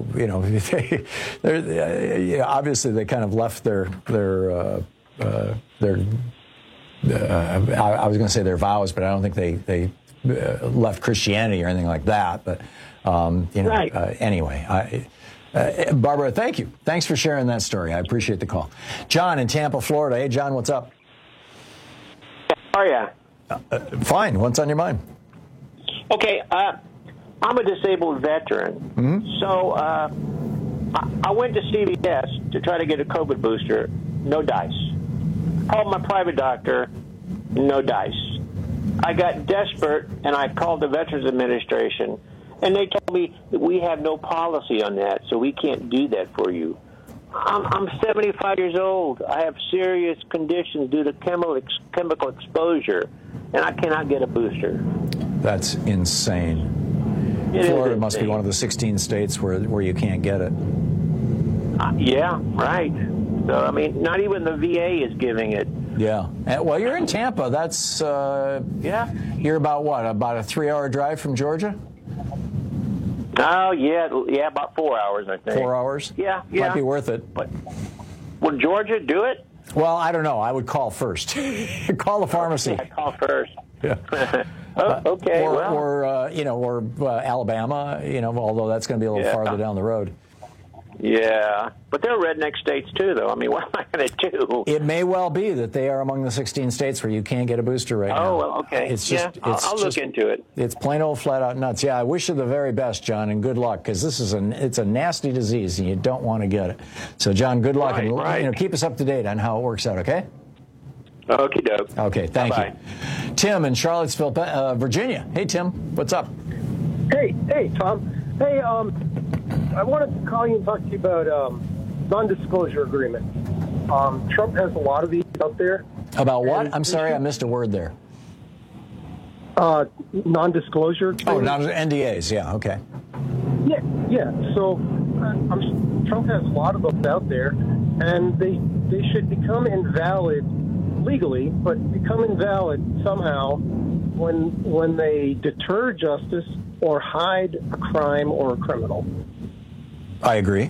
obviously they kind of left their I was going to say their vows, but I don't think they left Christianity or anything like that. But, anyway, Barbara, thank you. Thanks for sharing that story. I appreciate the call. John in Tampa, Florida. Hey, John, what's up? How are you? Fine. What's on your mind? Okay, I'm a disabled veteran. Mm-hmm. So I went to CVS to try to get a COVID booster. No dice. Called my private doctor. No dice. I got desperate, and I called the Veterans Administration. And they told me that we have no policy on that, so we can't do that for you. I'm 75 years old. I have serious conditions due to chemical exposure, and I cannot get a booster. That's insane. Florida must be one of the 16 states where you can't get it. Yeah, right. So, not even the VA is giving it. Yeah. Well, you're in Tampa. That's, you're about what, about a 3-hour drive from Georgia? Oh, yeah, about 4 hours, I think. 4 hours? Yeah. Might be worth it. But would Georgia do it? Well, I don't know. I would call first. Call the pharmacy. Yeah, call first. Yeah. Okay. Or Alabama, although that's going to be a little farther down the road. Yeah, but they're redneck states too, though. What am I going to do? It may well be that they are among the 16 states where you can't get a booster right now. Oh, well, okay. It's just, I'll look into it. It's plain old flat out nuts. Yeah, I wish you the very best, John, and good luck, because this is it's a nasty disease, and you don't want to get it. So, John, good luck, and keep us up to date on how it works out. Okay. Okie doke. Okay, thank you. Tim in Charlottesville, Virginia. Hey, Tim, what's up? Hey, Tom. Hey, I wanted to call you and talk to you about non-disclosure agreements. Trump has a lot of these out there. About what? I'm sorry, I missed a word there. Non-disclosure agreements. Oh, NDAs, yeah, okay. Yeah. So Trump has a lot of those out there, and they should become invalid legally, but become invalid somehow when they deter justice or hide a crime or a criminal. I agree.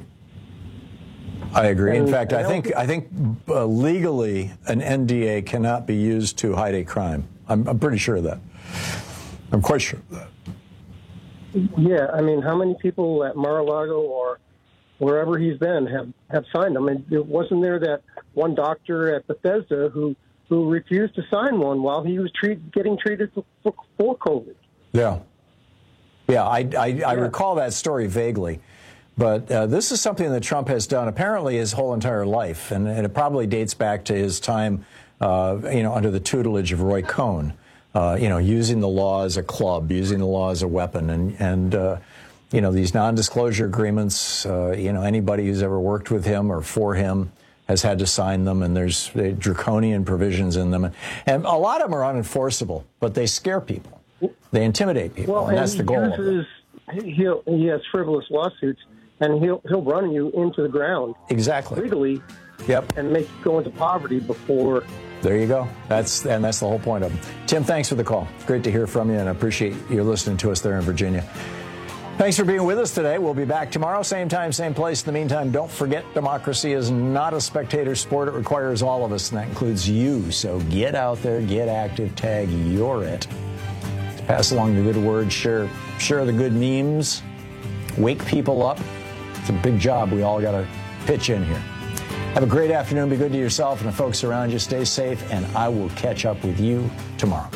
In fact, I think legally an NDA cannot be used to hide a crime. I'm pretty sure of that. I'm quite sure of that. Yeah, how many people at Mar-a-Lago or wherever he's been have signed them? It wasn't there that one doctor at Bethesda who refused to sign one while he was getting treated for COVID. Yeah. Yeah, I recall that story vaguely. But this is something that Trump has done apparently his whole entire life, and it probably dates back to his time, under the tutelage of Roy Cohn, using the law as a club, using the law as a weapon, and these non-disclosure agreements. Anybody who's ever worked with him or for him has had to sign them, and there's draconian provisions in them, and a lot of them are unenforceable, but they scare people, they intimidate people, and that's the goal. He has frivolous lawsuits. And he'll run you into the ground. Exactly. Legally. Yep. And make you go into poverty before. There you go. That's the whole point of them. Tim, thanks for the call. Great to hear from you, and I appreciate you listening to us there in Virginia. Thanks for being with us today. We'll be back tomorrow, same time, same place. In the meantime, don't forget, democracy is not a spectator sport. It requires all of us, and that includes you. So get out there, get active, tag you're it. Pass along the good word, share the good memes, wake people up. It's a big job. We all got to pitch in here. Have a great afternoon. Be good to yourself and the folks around you. Stay safe, and I will catch up with you tomorrow.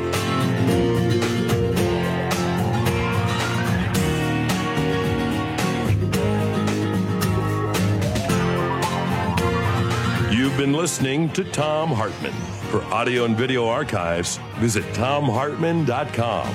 You've been listening to Thom Hartmann. For audio and video archives, visit thomhartmann.com.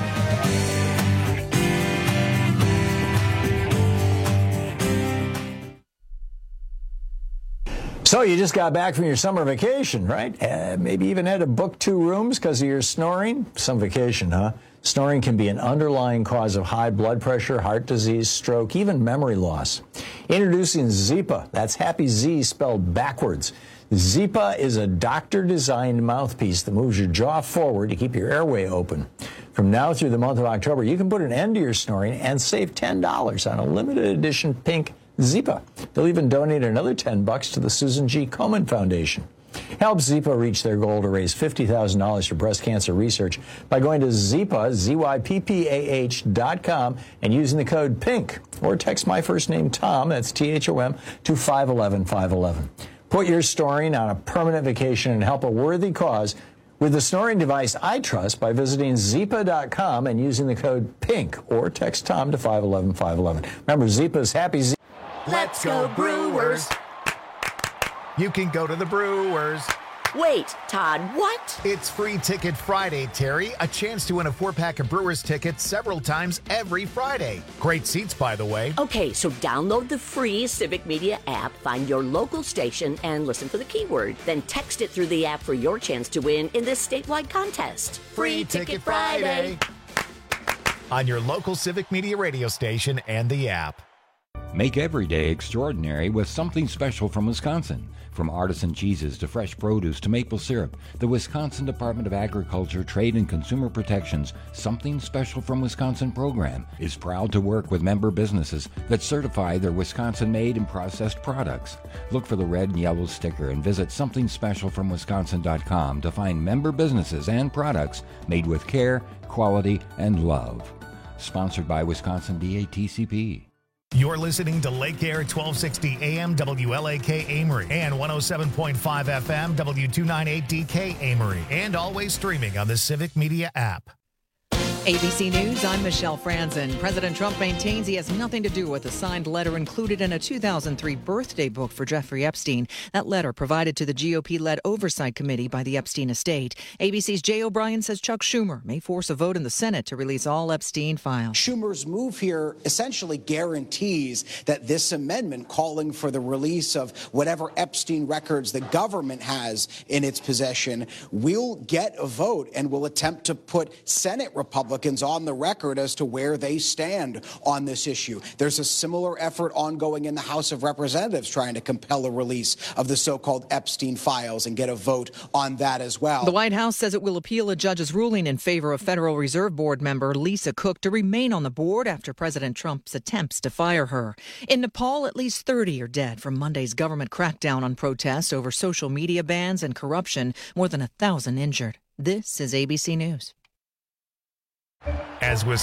So you just got back from your summer vacation, right? Maybe even had to book 2 rooms because of your snoring? Some vacation, huh? Snoring can be an underlying cause of high blood pressure, heart disease, stroke, even memory loss. Introducing Zypa. That's Happy Z spelled backwards. Zypa is a doctor-designed mouthpiece that moves your jaw forward to keep your airway open. From now through the month of October, you can put an end to your snoring and save $10 on a limited edition pink Zypa. They'll even donate another $10 to the Susan G. Komen Foundation. Help Zypa reach their goal to raise $50,000 for breast cancer research by going to Zypa, ZYPPAH.com, and using the code PINK. Or text my first name, Tom, that's THOM, to 511-511. Put your snoring on a permanent vacation and help a worthy cause with the snoring device I trust by visiting Zypa.com and using the code PINK. Or text Tom to 511-511. Remember, Zypa's Happy Z. Let's go Brewers! You can go to the Brewers. Wait, Todd, what? It's Free Ticket Friday, Terry. A chance to win a 4-pack of Brewers tickets several times every Friday. Great seats, by the way. Okay, so download the free Civic Media app, find your local station, and listen for the keyword. Then text it through the app for your chance to win in this statewide contest. Free Ticket Friday. On your local Civic Media radio station and the app. Make every day extraordinary with something special from Wisconsin. From artisan cheeses to fresh produce to maple syrup, the Wisconsin Department of Agriculture, Trade and Consumer Protection's Something Special from Wisconsin program is proud to work with member businesses that certify their Wisconsin-made and processed products. Look for the red and yellow sticker and visit somethingspecialfromwisconsin.com to find member businesses and products made with care, quality, and love. Sponsored by Wisconsin DATCP. You're listening to Lake Air 1260 AM WLAK Amory and 107.5 FM W298DK Amory, and always streaming on the Civic Media app. ABC News, I'm Michelle Franzen. President Trump maintains he has nothing to do with a signed letter included in a 2003 birthday book for Jeffrey Epstein. That letter provided to the GOP-led Oversight Committee by the Epstein estate. ABC's Jay O'Brien says Chuck Schumer may force a vote in the Senate to release all Epstein files. Schumer's move here essentially guarantees that this amendment calling for the release of whatever Epstein records the government has in its possession will get a vote and will attempt to put Senate Republicans on the record as to where they stand on this issue. There's a similar effort ongoing in the House of Representatives trying to compel a release of the so-called Epstein files and get a vote on that as well. The White House says it will appeal a judge's ruling in favor of Federal Reserve Board member Lisa Cook to remain on the board after President Trump's attempts to fire her. In Nepal, at least 30 are dead from Monday's government crackdown on protests over social media bans and corruption, more than 1,000 injured. This is ABC News. As